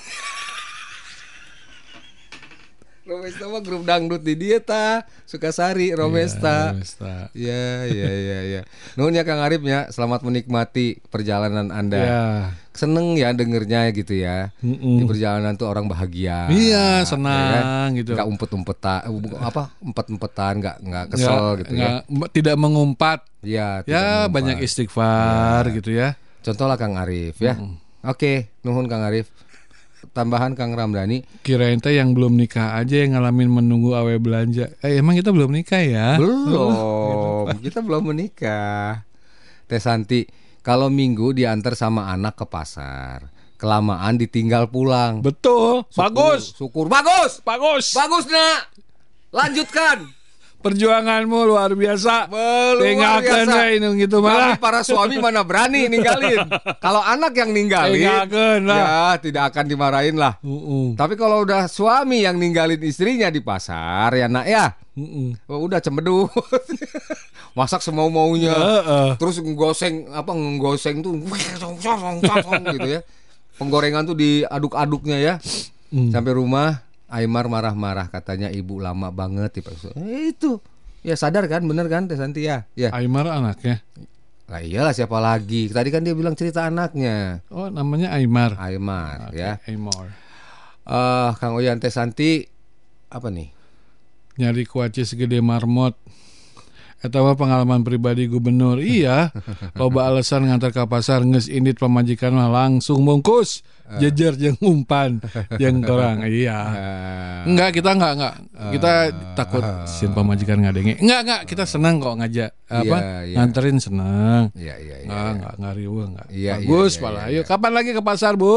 Romesta mah grup dangdut di dia ta. Sukasari Romesta. Romesta. Ya, ya, ya, ya. Nuhun ya Kang Arif ya. Selamat menikmati perjalanan Anda. Ya. Seneng ya dengernya gitu ya. Mm-mm. Di perjalanan tuh orang bahagia. Iya, ya senang kan? gitu. Nggak umpet-umpetan, apa umpet-umpetan, nggak nggak kesel Nggak- gitu nggak- ya. Tidak mengumpat. Iya. tidak Ya mengumpat. banyak istighfar Ya. gitu ya. Contoh lah Kang Arif ya. Oke, nuhun Kang Arif. Tambahan Kang Ramdhani. Kirain teh yang belum nikah aja yang ngalamin menunggu awe belanja. Eh emang kita belum nikah ya? Belum, kita belum menikah. Teh Santi, kalau minggu diantar sama anak ke pasar, kelamaan ditinggal pulang. Betul. Syukur, Bagus. Syukur, bagus, Bagus. bagus nak. Lanjutkan. Perjuanganmu luar biasa. Luar Tinggalkan biasa. saya ini gitu Kami malah. para suami mana berani ninggalin. Kalau anak yang ninggalin, Tinggalkan lah. ya tidak akan dimarahin lah. Uh-uh. Tapi kalau udah suami yang ninggalin istrinya di pasar, ya nak ya, Uh-uh. oh, udah cemedut. Masak semau maunya. Heeh. Terus nggoseng apa nggoseng tuh gitu ya. Penggorengan tuh diaduk-aduknya ya. Hmm. Sampai rumah Aymar marah-marah katanya ibu lama banget tipe. Eh, itu. Ya sadar kan bener kan Teh Santi ya? Ya. Aymar anaknya. Lah iyalah siapa lagi? Tadi kan dia bilang cerita anaknya. Oh namanya Aymar. Aymar Oke, ya. Aymar. Eh Kang Oyan Teh Santi apa nih? Nyari kuaci segede marmot. Eta mah pengalaman pribadi gubernur. Iya. Loba alasan ngantar ke pasar geus indit pamajikan mah langsung bungkus. Jejer jeung umpan jeung torang. Iya. Enggak, kita enggak enggak. Kita takut sin pamajikan ngadenge. Enggak enggak, kita senang kok ngajak apa? Iya, iya. Nganterin senang. Iya iya iya. Enggak, enggak, enggak riweuh enggak. Iya, Bagus iya, iya, malah. iya, Ayo, iya. kapan lagi ke pasar, Bu?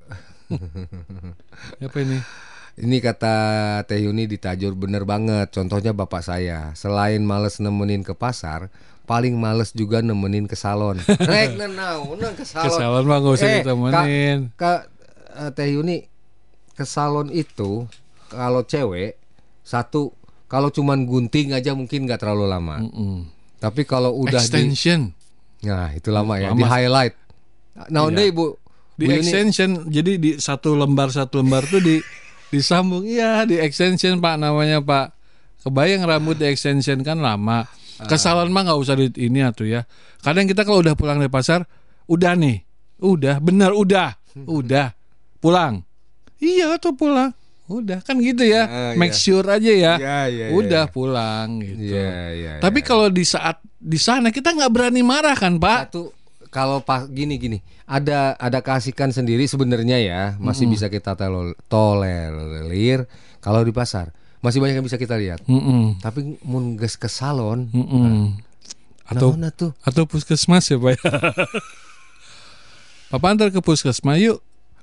Apa ini? Ini kata Teh Yuni di Tajur bener banget. Contohnya bapak saya, selain males nemenin ke pasar, paling males juga nemenin ke salon. Rek nenau, nang ke salon. Ke salon mah nggak usah Eh, ditemenin. Kak, Kak, eh, Teh Yuni, ke salon itu kalau cewek satu, kalau cuman gunting aja mungkin nggak terlalu lama. Mm-mm. Tapi kalau udah Extension. di, nah itu lama ya, Lama. di highlight. Nah, Iya. udah ibu, Di Bu Yuni, extension, jadi di satu lembar satu lembar tuh di disambung, iya di extension Pak namanya Pak. Kebayang rambut di extension kan lama. Ke salon mah nggak usah di ini atuh ya. Kadang kita kalau udah pulang dari pasar, udah nih, udah bener udah, udah pulang. Iya tuh pulang, udah kan gitu ya. Ah, Make iya. sure aja ya. Iya, iya, iya, udah iya. pulang gitu. Iya, iya, Tapi iya. kalau di saat di sana kita nggak berani marah kan Pak. Satu, kalau pas gini gini ada ada keasikan sendiri sebenarnya ya, masih bisa kita telo- tolerir kalau di pasar masih banyak yang bisa kita lihat. Mm-mm. Tapi mun geus ke salon Mm-mm. Atau naon atuh? atau puskesmas ya Pak ya. Papa antar ke puskesmas yuk.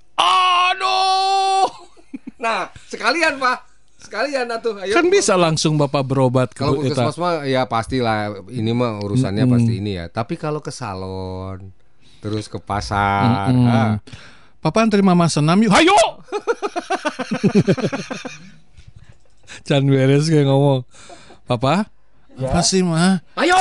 Aduh. Nah, sekalian Pak. Sekalian atuh ayo. Kan bisa langsung Bapak berobat ke Kalau eta. puskesmas mah ya pastilah ini mah urusannya pasti ini ya. Tapi kalau ke salon terus ke pasar, Mm-mm. ah, Papa anterin Mama senam yuk. Hayo. Can beres kayak ngomong. Papa? Apa sih mah? ayo.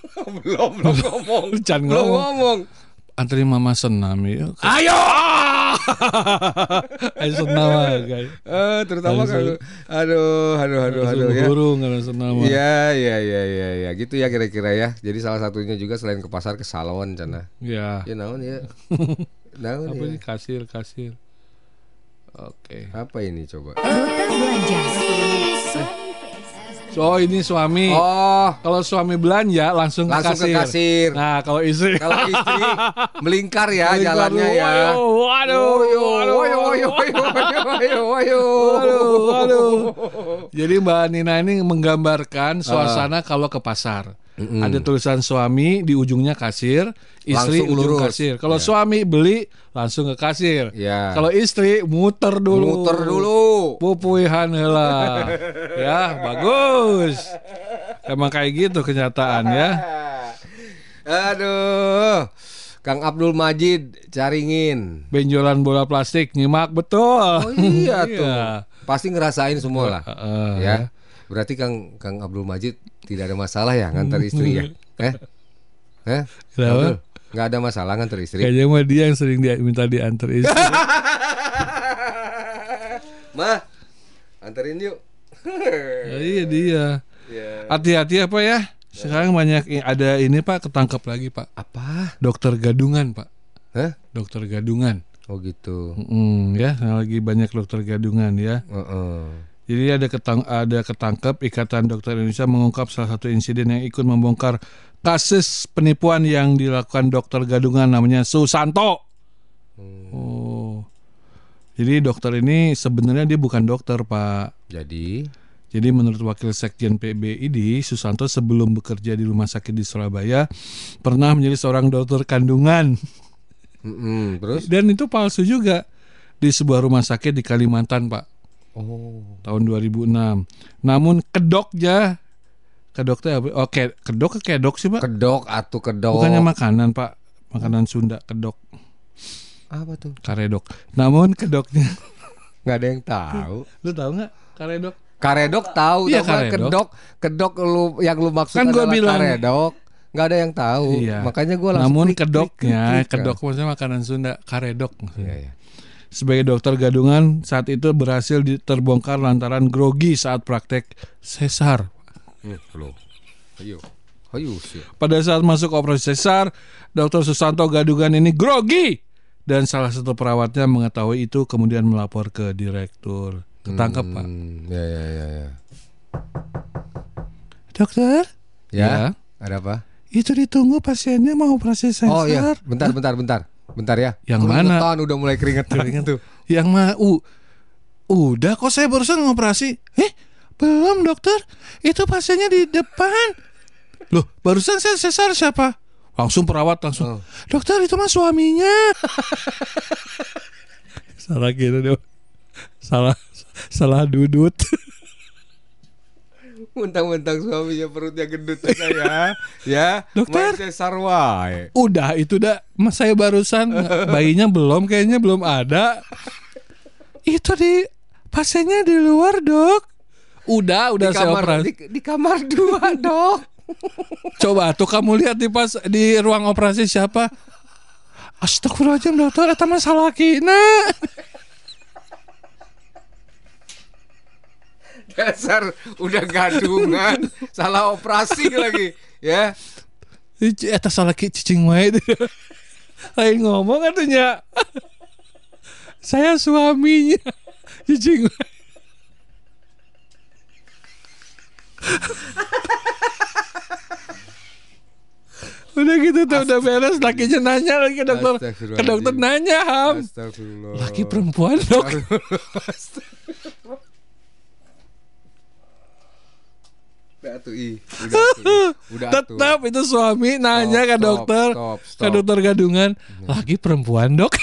belum belum ngomong. Can Belum ngomong. ngomong. Anterin Mama senam yuk. Ayo. Ayo senama guys. Eh, terutama Harus- kalau aduh aduh aduh aduh ya. Burung kalau senama. Iya iya iya iya ya. Gitu ya kira-kira ya. Jadi salah satunya juga selain ke pasar ke salon cenah. Ya. Ya naon ya. Naon Apa ya. ini kasir kasir. Oke. Apa ini coba? Dokter belanja. So ini suami. Oh, Kalau suami belanja langsung, langsung ke ke kasir. kasir. Nah kalau istri. Kalau istri melingkar ya Melingkar jalannya dulu. ya. Waduh, waduh, waduh, waduh, waduh, waduh, waduh, waduh. Waduh, waduh. Jadi Mbak Nina ini menggambarkan suasana kalau ke pasar. Mm-mm. Ada tulisan suami di ujungnya kasir, istri Langsung ujung lurus. kasir. Kalau Ya. suami beli langsung ke kasir. Ya. Kalau istri muter dulu. Muter dulu. Pupuihan heula. Ya, bagus. Emang kayak gitu kenyataan ya. Aduh. Kang Abdul Majid caringin. Benjolan bola plastik nyimak betul. Oh iya tuh. Iya. Pasti ngerasain semua lah. Heeh, Ya. Berarti Kang Kang Abdul Majid tidak ada masalah ya ngantar istri ya? Eh? Eh? Kenapa? Abdul, nggak ada masalah ngantar istri. Kayaknya mah dia yang sering dia minta diantar istri. Mah, anterin yuk. Ya, iya dia. Ya. Hati-hati apa ya? Sekarang banyak i- ada ini Pak, ketangkep lagi Pak. Apa? Dokter gadungan Pak. Hah? Dokter gadungan. Oh gitu. Mm, ya, lagi banyak dokter gadungan ya. Heeh. Jadi ada ketang ada ketangkep Ikatan Dokter Indonesia mengungkap salah satu insiden yang ikut membongkar kasus penipuan yang dilakukan dokter gadungan namanya Susanto. Oh. Jadi dokter ini sebenarnya dia bukan dokter, Pak. Jadi, Jadi menurut Wakil Sekjen P B I D, Susanto sebelum bekerja di rumah sakit di Surabaya pernah menjadi seorang dokter kandungan. mm-mm, terus? Dan itu palsu juga di sebuah rumah sakit di Kalimantan, Pak. Oh, Tahun dua ribu enam. Namun kedoknya, kedoknya apa? Oh, ke, kedok ke kedok sih, Pak? kedok atuh kedok. Bukannya makanan, Pak. Makanan Sunda, kedok, Apa tuh? karedok. Namun kedoknya, Nggak ada yang tahu. lu tahu nggak karedok? Karedok tahu, Iya, tahu nggak? karedok. kedok, kedok lu yang lu maksud Kan gua adalah bilang- karedok. Nggak ada yang tahu. Iya. Makanya gua langsung Namun klik, klik, kedoknya, klik, klik, kedok maksudnya makanan Sunda, karedok. Iya, iya. Sebagai dokter gadungan saat itu berhasil di- terbongkar lantaran grogi saat praktek sesar. Hmm, belum. Ayo. Ayo sih. Pada saat masuk operasi sesar, dokter Susanto gadungan ini grogi dan salah satu perawatnya mengetahui itu kemudian melapor ke direktur. Ketangkep, Pak. Hmm, ya ya ya ya. Dokter? Ya. Ada apa? Itu ditunggu pasiennya mau operasi sesar. Oh iya, bentar bentar bentar. Bentar ya. Yang mana? Keringetan, udah mulai keringetan tuh. Yang mah uh, udah kok saya barusan ngoperasi. Eh, belum dokter. Itu pasiennya di depan. Loh, barusan saya sesar siapa? Langsung perawat langsung. Oh. Dokter itu mah suaminya. Salah gitu dong. Salah salah dudut. Mentang-mentang suaminya perutnya gendut saya. Ya. Dokter. Main sesar wae. Udah itu dah. Mas saya barusan bayinya belum kayaknya belum ada. Itu di pasiennya di luar, Dok. Udah, udah Di saya kamar operasi. di, di kamar dua, Dok. Coba tuh kamu lihat di pas di ruang operasi siapa? Astagfirullahaladzim dokter, eta mah salakina. Dasar udah gadungan, salah operasi lagi, ya. Eta salaki cicing wae. Lain ngomong atunya. Saya suaminya. Cicing wae. Udah gitu tuh udah beres, lakinya nanya lagi ke dokter. Astagfirullahaladzim. Ke dokter nanya, Ham. Astagfirullah. Laki perempuan, Dok. Udah tuh ih, udah tuh, ih. udah tuh. Tetap itu suami nanya Stop, ke stop, dokter, stop, ke stop. dokter gadungan, laki perempuan, Dok.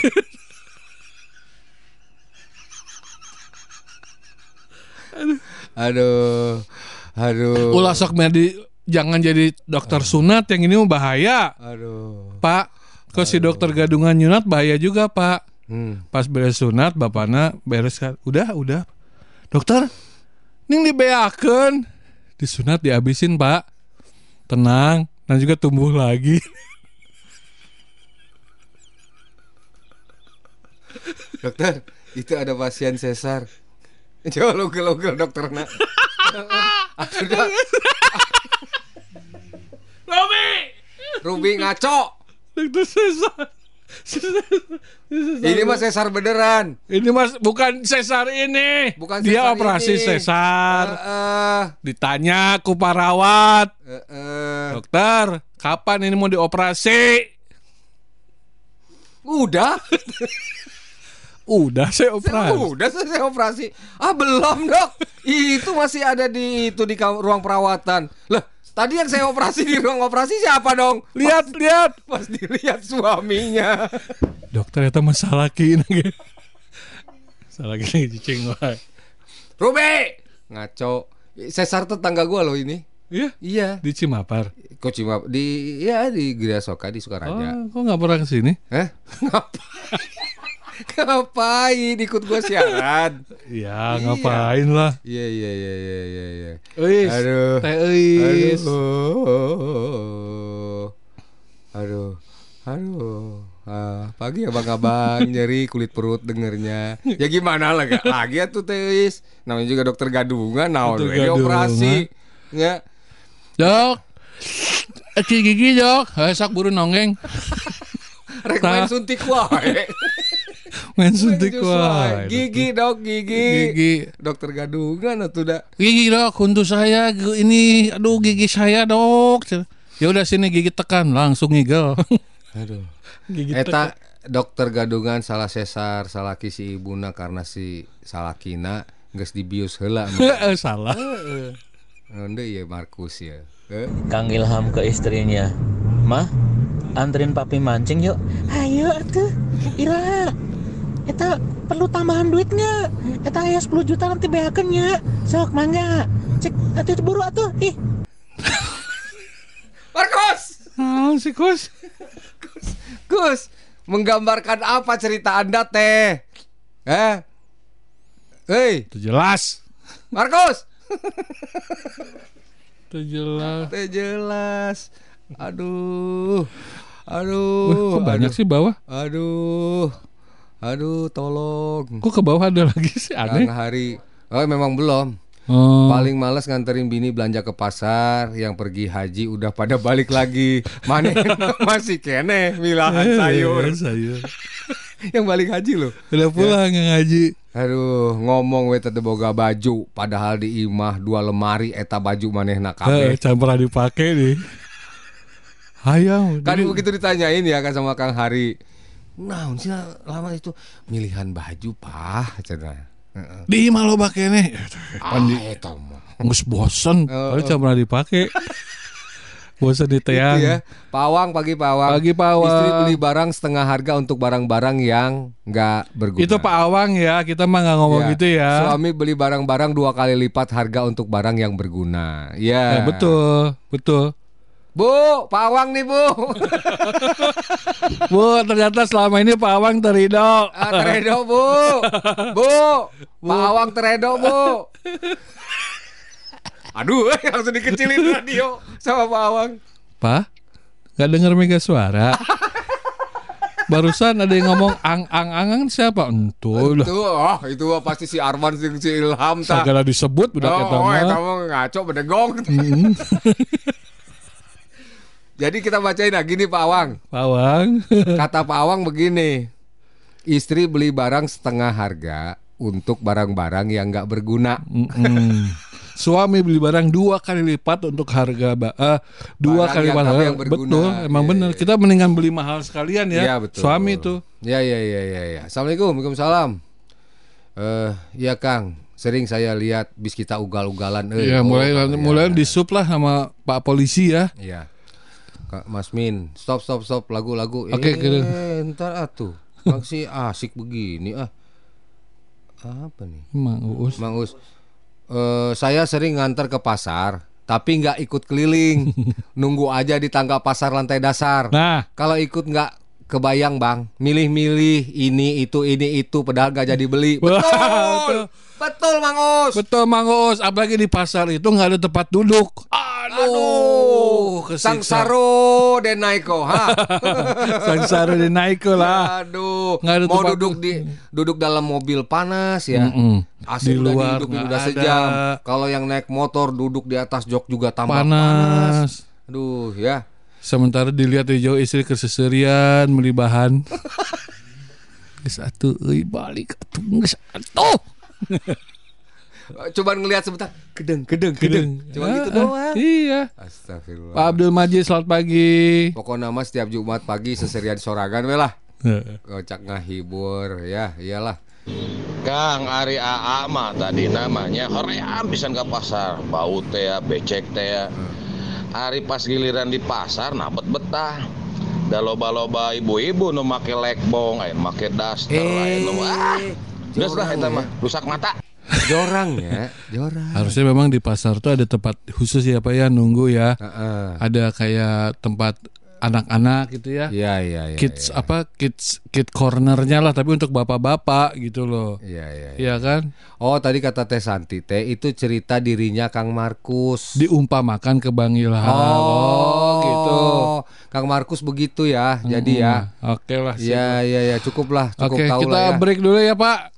Aduh, aduh. Ulah sok medi, jangan jadi dokter sunat, yang ini mah bahaya, Aduh. Pak. Kok si dokter gadungan nyunat bahaya juga, Pak. Hmm. Pas beres sunat, bapakna beres kan, udah, udah. Dokter, ning dibeakeun. Disunat dihabisin, Pak. Tenang, dan juga tumbuh lagi. Dokter, itu ada pasien sesar. Coba lugel-lugel dokter nak. Atuh dah. Robi. Ruby ngaco. Dokter sesar. Ini mah sesar beneran. Ini mas bukan sesar ini. Bukan dia sesar operasi ini. sesar. Uh, Ditanya ku perawat. uh, uh. Dokter, kapan ini mau dioperasi? Udah. Udah saya operasi. Udah selesai operasi. Ah belum dok. Itu masih ada di itu di kam- ruang perawatan. Lah tadi yang saya operasi di ruang operasi siapa dong? Lihat, pas, lihat. Pas dilihat suaminya. Dokter itu masalah kini. Salah kini cicing wae. Ruby ngaco. Sesar tetangga gua loh ini. Iya, Iya. di Cimapar. Kok cuma di ya di Gria Soka di Sukaraja. Oh, kok nggak pernah kesini? Hah? Ngapain? Ngapain ikut gua siaran? Ya, ngapain lah. Iya iya iya iya iya iya. Eis, Aduh. teh eis. Aduh. Aduh. Aduh. Ah, pagi abang-abang nyeri kulit perut dengernya. Ya gimana lah gak lagi atuh teis. Namanya juga dokter gadungan, naon Dokter we operasi. Ya. Dok, eci gigi dok, sak buru nonggeng. Rek main suntik wae. Main suntik Jus wae. Gigi dok, gigi. Gigi. Dokter gadungan atuh dah. Gigi dok, untuk saya ini, aduh gigi saya dok. Ya udah sini gigi tekan, langsung ngigel. Aduh. Gigi Eta dokter gadungan salah sesar, salah kisi ibuna karena si salah kina geus dibius heula. tekan. Salah. Onde ya Markus ya. Eh? Kang Ilham ke istrinya, "Mah, anterin papi mancing yuk." "Ayo atuh, Ira. Eta perlu tambahan duit nggak? Eta aya sepuluh juta nanti beakeun nya. Sok mangga. Cek atuh buru atuh. Ih." Markus. Ah, si Kus. Gus, menggambarkan apa cerita Anda teh? Eh? Hei, Itu jelas. Markus. Itu jelas. Teh jelas. Aduh. Wah, Aduh. kok banyak aduh, sih bawah? Aduh. Aduh, tolong. Kok ke bawah ada lagi sih? Aneh. Kang Hari. Oh, memang belum. Oh. Paling males nganterin bini belanja ke pasar. Yang pergi haji udah pada balik lagi. Mana masih kene milahan sayur. Eh, sayur. Yang balik haji loh. Udah pulang yang ngaji. Aduh, ngomong we teh boga baju, padahal di imah dua lemari eta baju manehna Eh, kabeh. can pernah dipakai nih. Hayang. Kan jadi- begitu ditanyain ya kan sama Kang Hari. Naon sih lama itu milihan baju, Pak, cenah. Heeh. Di imah lo pakai nih. Ah, eta mah. Ngus bosen. Oh, Padahal oh. can pernah dipakai. Bosen di Itu teang. ya. Pawang pagi pawang. Pagi pawang. Istri beli barang setengah harga untuk barang-barang yang enggak berguna. Itu Pak Awang ya. Kita mah nggak ngomong Ya. gitu ya. Suami beli barang-barang dua kali lipat harga untuk barang yang berguna. Ya. Eh, betul, betul. Bu, pawang nih, Bu. Bu, ternyata selama ini Pak Awang terido. Ah, teredo, Bu. Bu, Pak Awang teredo, Bu. Aduh, langsung dikecilin radio sama Pak Awang. Pak, nggak dengar mega suara. Barusan ada yang ngomong ang ang angang siapa? Entuh lah. Itu, oh, itu mah pasti si Arman si, si Ilham tah. Segala disebut budak eta Oh, oh, eta mah. mah ngaco bedegong. Mm. Jadi kita bacain lagi nih Pak Awang. Pak Awang. Kata Pak Awang begini. Istri beli barang setengah harga untuk barang-barang yang nggak berguna. Mm-mm. Suami beli barang dua kali lipat untuk harga ba- eh, dua Barang kali yang lipat. tapi harga. yang berguna. Betul, emang Iya, benar. iya. Kita mendingan beli mahal sekalian ya. Iya, betul. Suami itu. Ya ya ya ya ya. Assalamualaikum, Waalaikumsalam. Eh, ya Kang, sering saya lihat bis kita ugal-ugalan. Eh, Ya, oh, mulai Kang, mulai ya. disup lah sama Pak polisi ya. Iya. Kak Mas Min, stop stop stop lagu-lagu. Oke, eh, gitu. ntar atuh. Masih asik begini ah. Apa nih? Mang Uus. Mang Us. Eh, saya sering nganter ke pasar, tapi nggak ikut keliling. Nunggu aja di tangga pasar lantai dasar. Nah, Kalau ikut nggak kebayang bang, milih-milih ini itu ini itu, padahal nggak jadi beli. Wah, Betul, betul Mang Us. betul Mang Uus. Apalagi di pasar itu nggak ada tempat duduk. Aduh, kesiksa. Sangsaro Denaiko, ha. Sangsara di naik lah. Aduh, Nggak ada mau tempat duduk duduk. di duduk dalam mobil panas ya. Mm-mm. A C Di udah luar dihidup nggak udah ada. sejam. Kalau yang naik motor duduk di atas jok juga tambah panas. Panas. Aduh, ya. Sementara dilihat di jauh istri keseserian beli bahan. Geus atuh euy balik atuh geus atuh. Coba ngelihat sebentar. Gedeng, gedeng, gedeng. Cuma Ah, gitu ah, doang. Iya. Astagfirullah. Pak Abdul Majid selamat pagi. Pokoknya mah setiap Jumat pagi seserian soragan we lah. Heeh. Kocak ngahibur ya, iyalah. Kang Ari A A mah tadi namanya hoream pisan ke pasar, bau teh ya, becek teh ya. Ari pas giliran di pasar napet betah. Da loba-loba ibu-ibu nu make lekbong, aya make daster, aya nu ah. Geus lah eta mah rusak mata. Jorang ya, jorang. Harusnya memang di pasar tuh ada tempat khusus ya Pak ya nunggu ya. Heeh. Ada kayak tempat anak-anak gitu ya. Iya, iya, iya. Kids iya. apa kids kid cornernya lah tapi untuk bapak-bapak gitu loh. Iya, iya, iya. Iya kan? Oh, tadi kata Teh Santi Teh itu cerita dirinya Kang Markus. Diumpamakan ke Bang Ilham. Oh, gitu. Kang Markus begitu ya. Jadi ya. Hmm, Oke lah. sip. Iya, iya, iya, cukup lah, cukup Oke, tahu kita lah ya. break dulu ya Pak.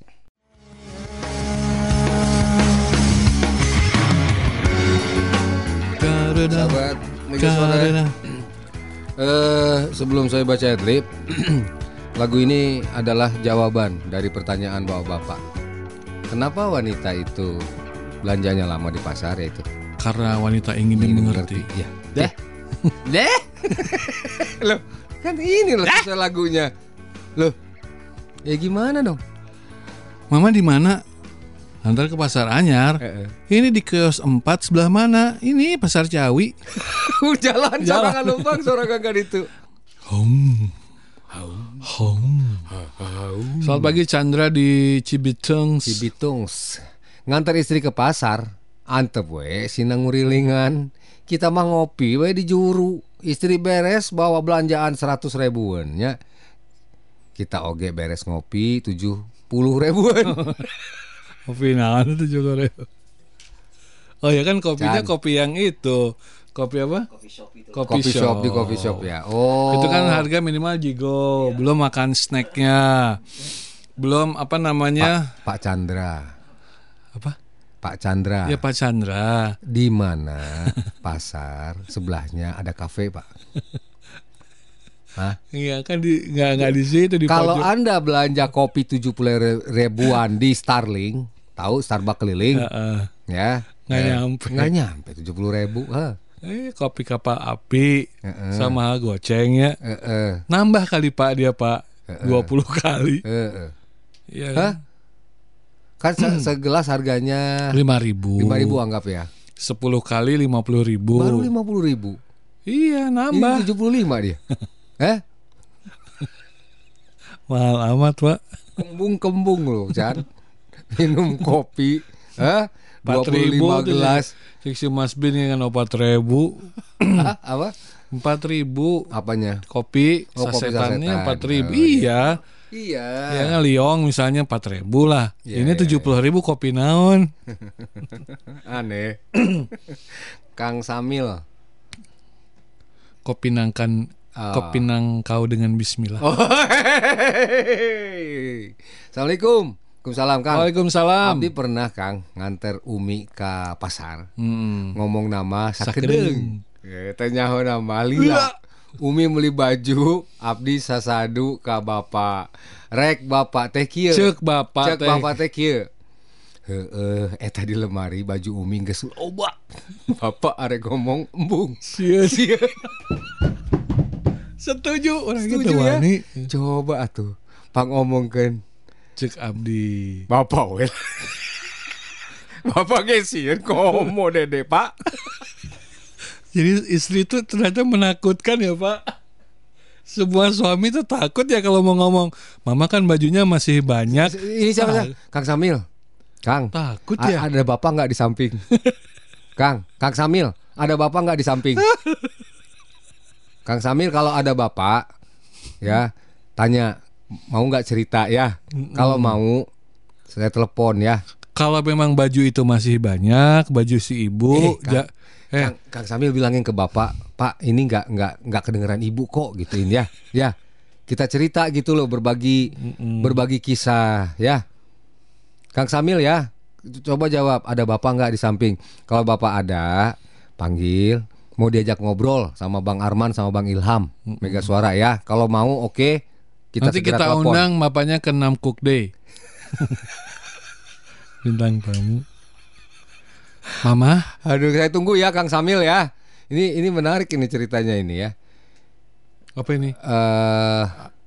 Sahabat Mega Suara. Eh, sebelum saya baca adlib, lagu ini adalah jawaban dari pertanyaan bapak-bapak. Kenapa wanita itu belanjanya lama di pasar ya itu? Karena wanita ingin dimengerti. Ya. Deh. Deh. Loh, kan ini loh susah lagunya. Loh. Ya gimana dong? Mama di mana? Antar ke pasar Anyar. Heeh. Ini di kios empat sebelah mana? Ini pasar Ciawi. Jalan, Jalan. sorangan lumpang, sorangan kan itu. Home. Home. Selamat pagi Chandra di Cibitung. Cibitungs. Ngantar istri ke pasar, antep we sinang ngurilingan. Kita mah ngopi we di juru. Istri beres bawa belanjaan seratus ribuan ya. Kita oge beres ngopi tujuh puluh ribuan. Kopi naon itu juga. Oh ya kan kopinya Can. kopi yang itu. Kopi apa? Kopi Coffee shop di coffee shop ya. Oh. Itu kan harga minimal jigo, belum makan snacknya, belum apa namanya? Pak Chandra. Apa? Pak Chandra. Ya Pak Chandra. Di mana pasar sebelahnya ada kafe, Pak? Hah? Iya kan di nggak nggak di situ di Kalau pojok. Anda belanja kopi tujuh puluh ribuan di Starling, tahu Starbucks keliling, Heeh. ya? Nggak Eh, nyampe. Nggak nyampe tujuh puluh ribu. Hah. Eh kopi kapal api Heeh. sama goceng ya. Eh, eh, Nambah kali Pak dia Pak dua puluh kali. eh, eh. Iya. Hah? Kan se- segelas harganya Lima ribu. lima ribu anggap ya. Sepuluh kali lima puluh ribu. Baru lima puluh ribu. Iya Ini nambah. tujuh puluh lima dia. Eh? Mahal amat Pak. Kembung-kembung loh, Chan. Minum kopi, eh? dua Empat puluh ribu lima gelas. Fiksi Mas Bin dengan opat ribu. Hah? Apa? Empat ribu. Apanya? Kopi Oh, kopi sasetannya sasetan. empat ribu. Oh, iya. Iya. Iya. Ya Liong misalnya empat ribu lah. Iya, Ini iya, tujuh puluh ribu kopi naon. Aneh. Kang Samil. Kopi nangkan Ah. kopi nang kau dengan bismillah. Oh, hehehe. Assalamualaikum. Waalaikumsalam Kang. Waalaikumsalam. Abdi pernah Kang nganter Umi ke pasar. Hmm. Ngomong nama Sakedeng. sakedeng. Ya, nyaho nama Lila. Umi beli baju, Abdi sasadu ka bapak. Rek bapak teh kieu. Cek bapak Cek teh. bapak teh kieu. Heeh, eta di lemari baju Umi geus loba. Bapak arek ngomong embung. Sia sia. Setuju orang Setuju gitu ya? Wani. Coba atuh pangomongkeun Cek abdi. bapak we. Bapak ge sieun komo dede, Pak. Jadi istri itu ternyata menakutkan ya Pak. Sebuah suami itu takut ya kalau mau ngomong, mama kan bajunya masih banyak. Ini siapa? Ah, Kang? Kang Samil. Kang. Takut A- ya. Ada bapak nggak di samping? Kang, Kang Samil, ada bapak nggak di samping? Kang Samil kalau ada bapak, ya tanya mau nggak cerita ya. Kalau mau, saya telepon ya. Kalau memang baju itu masih banyak, baju si ibu, Eh, Kang. ja- Eh. Kang, Kang Samil bilangin ke bapak, Pak ini nggak nggak nggak kedengeran ibu kok gituin ya, ya kita cerita gitu loh, berbagi Mm-mm. berbagi kisah ya, Kang Samil ya, coba jawab ada bapak nggak di samping? Kalau bapak ada, panggil, mau diajak ngobrol sama Bang Arman sama Bang Ilham, Mm-mm. Mega Suara ya. Kalau mau oke, okay, kita nanti segera kita telepon. Undang bapaknya ke enam Cook Day. Bintang tamu. Mama, aduh saya tunggu ya Kang Samil ya. Ini ini menarik ini ceritanya ini ya. apa ini? Uh,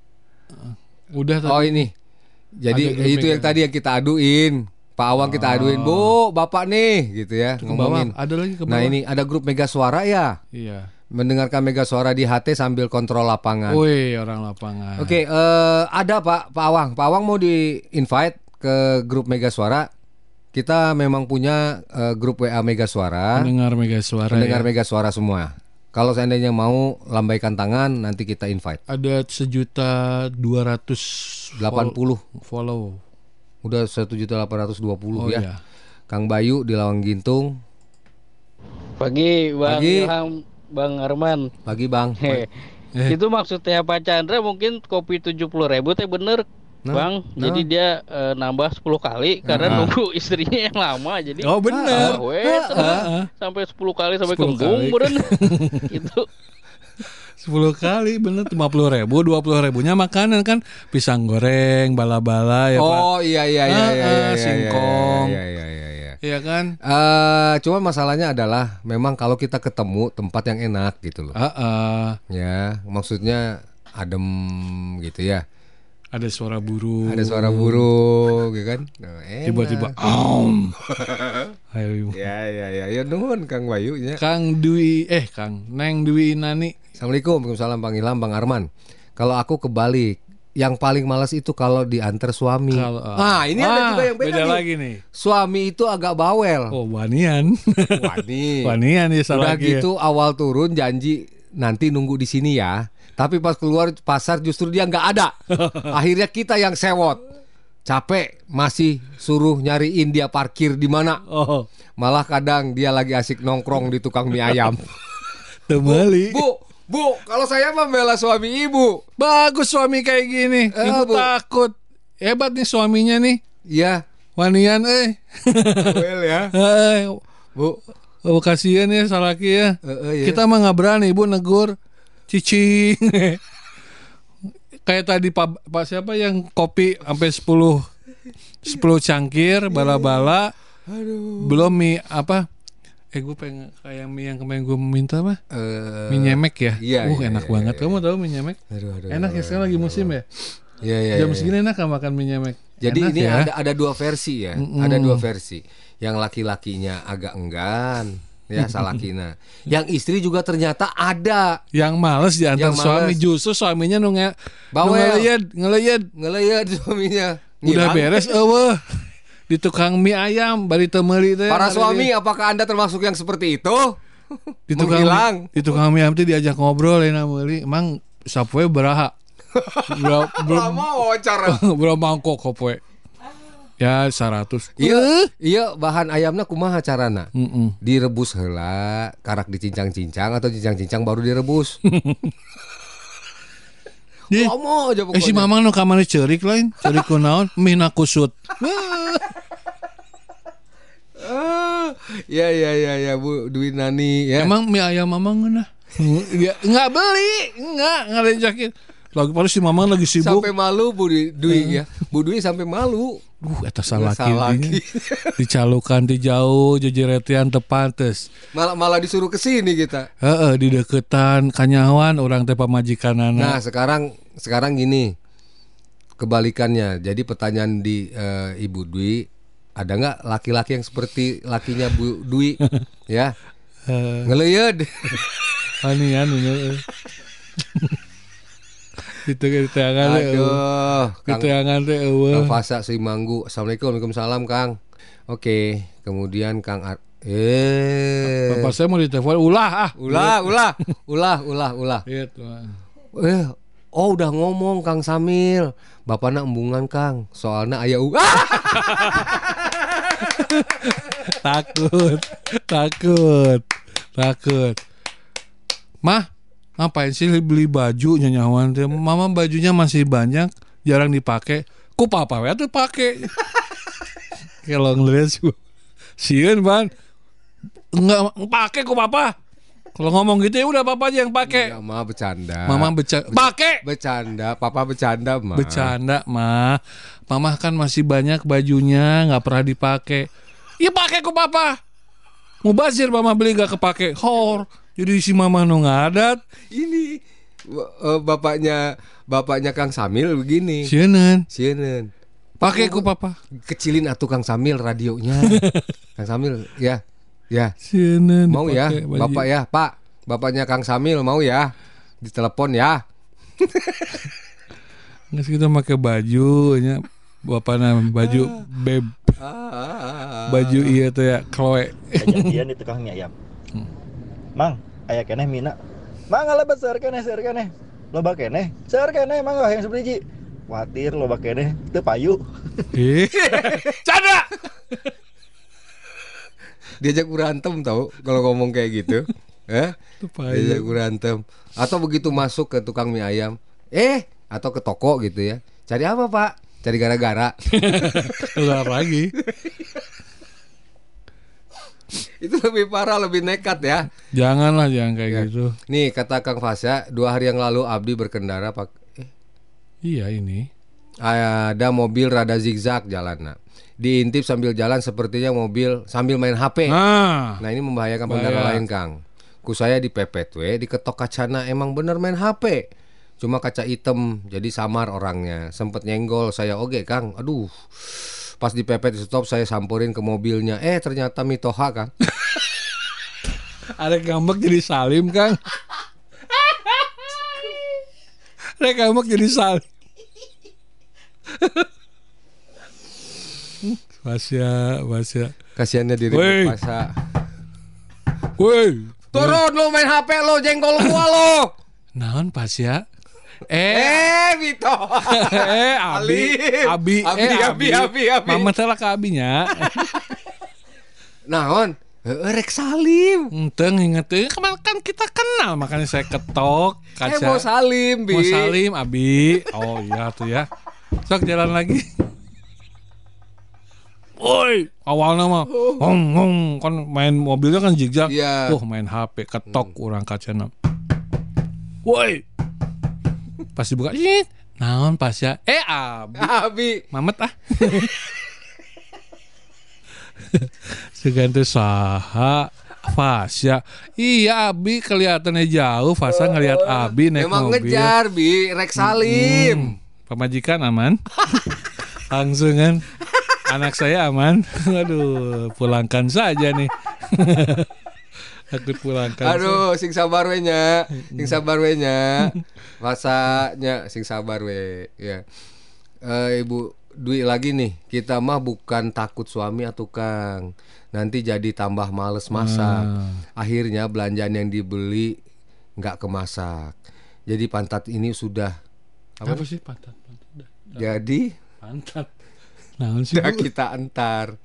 Udah tadi. oh ini. Jadi itu yang tadi yang kita aduin. Pak Awang kita aduin, Bu, Bapak nih gitu ya, Ke ngomongin. bawah, ada lagi ke bawah. Nah ini ada grup Mega Suara ya. Iya. Mendengarkan Mega Suara di H T sambil kontrol lapangan. Woi, orang lapangan. Oke, uh, ada Pak Pak Awang. Pak Awang mau di invite ke grup Mega Suara. Kita memang punya uh, grup W A Mega Suara. Pendengar Mega Suara. Pendengar ya. Mega Suara semua. Kalau seandainya mau lambaikan tangan, nanti kita invite. Ada sejuta dua ratus delapan puluh follow. Udah satu juta delapan ratus dua puluh Oh, ya. iya. Kang Bayu di Lawang Gintung. Pagi Bang Pagi. Ilham, Bang Arman. Pagi Bang. He, Eh. Itu maksudnya Pak Chandra mungkin kopi tujuh puluh ribu teh bener Nah, Bang. nah. Jadi dia e, nambah sepuluh kali karena Nah. nunggu istrinya yang lama. Jadi Oh bener. ah, weh, tenang. Sampai sepuluh kali sampai sepuluh kembung kali. beren. Gitu. sepuluh kali bener lima puluh ribu, dua puluh ribunya makanan kan, pisang goreng, bala-bala ya Pak. Oh iya iya iya Ah, iya ah, iya, singkong. Iya iya iya iya. Iya kan? Eh, cuma masalahnya adalah memang kalau kita ketemu tempat yang enak gitu loh. Ah, ah. Ya, maksudnya adem gitu ya. Ada suara burung. Ada suara burung, gitu kan? Nah, enak. Tiba-tiba om. Ayo. Ya ya ya, ya nuhun Kang Bayu nya. Kang Dwi eh Kang Neng Dwi Nani. Assalamualaikum, Waalaikumsalam Bang Ilham, Bang Arman. Kalau aku kebalik, yang paling malas itu kalau diantar suami. Kalau, ah, ini ada ah, juga yang beda, beda nih. lagi nih. Suami itu agak bawel. Oh, wanian. Wani. Wanian ya Udah salah lagi. gitu awal turun janji nanti nunggu di sini ya. Tapi pas keluar pasar justru dia nggak ada. Akhirnya kita yang sewot. Capek masih suruh nyariin dia parkir di mana. Oh, Malah kadang dia lagi asik nongkrong di tukang mie ayam. temali. Bu, bu, kalau saya membela suami ibu. Bagus suami kayak gini. Eh, Ibu Bu. takut. Hebat nih suaminya nih. Iya, Wanian eh. well ya. Eh, Bu. oh, kasihan ya salaki ya. Eh, eh, ya. Kita mah nggak berani ibu negur. Cicing. Kayak tadi Pak, Pak siapa yang kopi sampai sepuluh sepuluh cangkir bala-bala. Belum mie apa? Eh gue pengen kayak mie yang kemarin gue minta apa? Eh, Mie nyemek ya. iya, uh iya, enak iya, banget. iya. Kamu tahu mie nyemek? aduh, aduh, Enak ya, sekarang lagi musim ya. Iya, iya, Jam iya. segini enak kan makan mie nyemek. Jadi Enak ini ya. ada ada dua versi ya. Mm-mm. Ada dua versi. Yang laki-lakinya agak enggan, ya salakina. Yang istri juga ternyata ada Yang males diantar Yang suami, males. justru suaminya nunge Bawel. ngeleyed, ngeleyed. ngeleyat suaminya. Udah Ngilang. beres eueuh. Di tukang mie ayam bari teu meuli teh. Para hari suami, dia. apakah Anda termasuk yang seperti itu? di tukang menghilang. mie, di tukang mie ayam teh diajak ngobrol ya meuli. Emang sapoe beraha? Berapa Lama wawancara. berapa mangkok kopoe? Ya seratus. Iya, iya bahan ayamnya kumaha carana? Mm-mm. Direbus heula, karak dicincang-cincang atau cincang-cincang baru direbus. Di- Lama aja Eh si pokoknya. mamang nu kamari ceurik lain, ceurik kunaon? Mie na kusut. Ah, ya ya ya ya Bu Dwi Nani ya. Emang mie ayam mamang ngeunah? Dia nggak beli, nggak ngalejakin. Lagi pada si mamang lagi sibuk. Sampai malu Bu Dwi, Dwi ya. Bu Dwi sampai malu. Uh, eta salaki Salaki. dicalukan di jauh jejeretian tepantes. Malah malah disuruh ke sini kita. Heeh, di deketan kanyawan orang teh pamajikanana. Nah, sekarang sekarang gini. Kebalikannya. Jadi pertanyaan di eh, Ibu Dwi, ada nggak laki-laki yang seperti lakinya Bu Dwi ya? Eh, Ngeleyed. anian ini. Itu ke teangan teh. Aduh, Ke Kang, teangan teh Kang eueuh. Fasa Suimanggu. Assalamualaikum, Waalaikumsalam Kang. Oke, kemudian Kang Ar- eh Bapak saya mau ditelepon ulah ah. ulah ulah ulah ulah ulah. Iya tuh. Eh, oh udah ngomong Kang Samil. Bapakna embungan Kang. Soalnya aya u. Takut. Takut. Takut. Mah, ngapain sih beli baju nyanyawan teh? Mama bajunya masih banyak, jarang dipakai. Ku papa we atuh pake. Kalau ngeliat sih sieun ban. Enggak pakai ku papa. Kalau ngomong gitu ya udah papa aja yang pakai. Ya, mah bercanda. Mama beca- pakai. Bercanda, papa bercanda mah. Bercanda mah. Mama kan masih banyak bajunya nggak pernah dipakai. Ya pakai ku papa. Mubazir mama beli nggak kepake. Hor. Jadi si mama nu ngadat. Ini uh, bapaknya bapaknya Kang Samil begini. Sieun. Sieun. Pakai ku papa. Kecilin atuh Kang Samil radionya. Kang Samil, ya. Ya. Sieun. Mau ya, Bapak ya, Pak. Bapaknya Kang Samil mau ya. Ditelepon ya. Nggak kita pakai baju nya. Bapakna baju beb. Baju iya tuh ya, Chloe. Kejadian di tukangnya ayam. Hmm. Mang, aya keneh mina. Mang alebet seur keneh seur keneh. Loba keneh. Seur keneh mang yang sebiji. Watir loba keneh teu payu. Ih. Canda. Diajak berantem tahu kalau ngomong kayak gitu. Eh? Diajak berantem. Atau begitu masuk ke tukang mie ayam, eh atau ke toko gitu ya. Cari apa, Pak? Cari gara-gara. Keluar lagi. Itu lebih parah, lebih nekat ya. Janganlah jangan kayak ya. gitu. Nih kata Kang Fasya, dua hari yang lalu Abdi berkendara pak. Eh. Iya ini. Ada mobil rada zigzag jalan. Nah. Diintip sambil jalan sepertinya mobil sambil main H P. Nah, nah ini membahayakan pengendara lain Kang. Ku saya dipepet we, diketok kacana emang bener main H P. Cuma kaca hitam jadi samar orangnya. Sempet nyenggol saya oge Kang. Aduh. Pas dipepet di stop saya sampurin ke mobilnya. Eh ternyata mitoha Kang. Ada ngambek jadi Salim Kang. Ada ngambek jadi Salim. Pasya, Pasya. Kasiannya diri Pasya. Woi, turun lo main H P lo, jenggol gua lo. Naon Pasya? Eh, eh Vito. eh Abi, Abi, Abi, eh Abi, Abi, Abi. Mama telah ke Abinya. Naon? Rek Salim. Enteng inget kemarin kan kita kenal makanya saya ketok kaca. Eh mau Salim, Bi. Mau Salim, Abi. Oh iya tuh ya. Sok jalan lagi. Woi, awalnya mah ngong ngong kan main mobilnya kan zigzag. Yeah. Tuh main H P ketok hmm. Urang kacana. Woi. Pas dibuka, "Ih, naon pas ya?" Eh, Abi. Abi. Mamet ah. Seganti saha Fasya. Iya Abi kelihatannya jauh. Fasya ngelihat Abi naik memang mobil. Memang ngejar Bi, Rek Salim. Hmm. Pemajikan aman. Langsung kan. Anak saya aman. Aduh, pulangkan saja nih. Aku pulangkan. Aduh, sing sabar we nya. Sing sabar we nya. Masanya sing sabar we. Ya. Uh, Ibu Dwi lagi nih. Kita mah bukan takut suami atuh Kang. Nanti jadi tambah males masak. Hmm. Akhirnya belanjaan yang dibeli enggak kemasak. Jadi pantat ini sudah apa, apa sih pantat? pantat dah, dah. Jadi pantat. Naon sih Bu? Kita antar.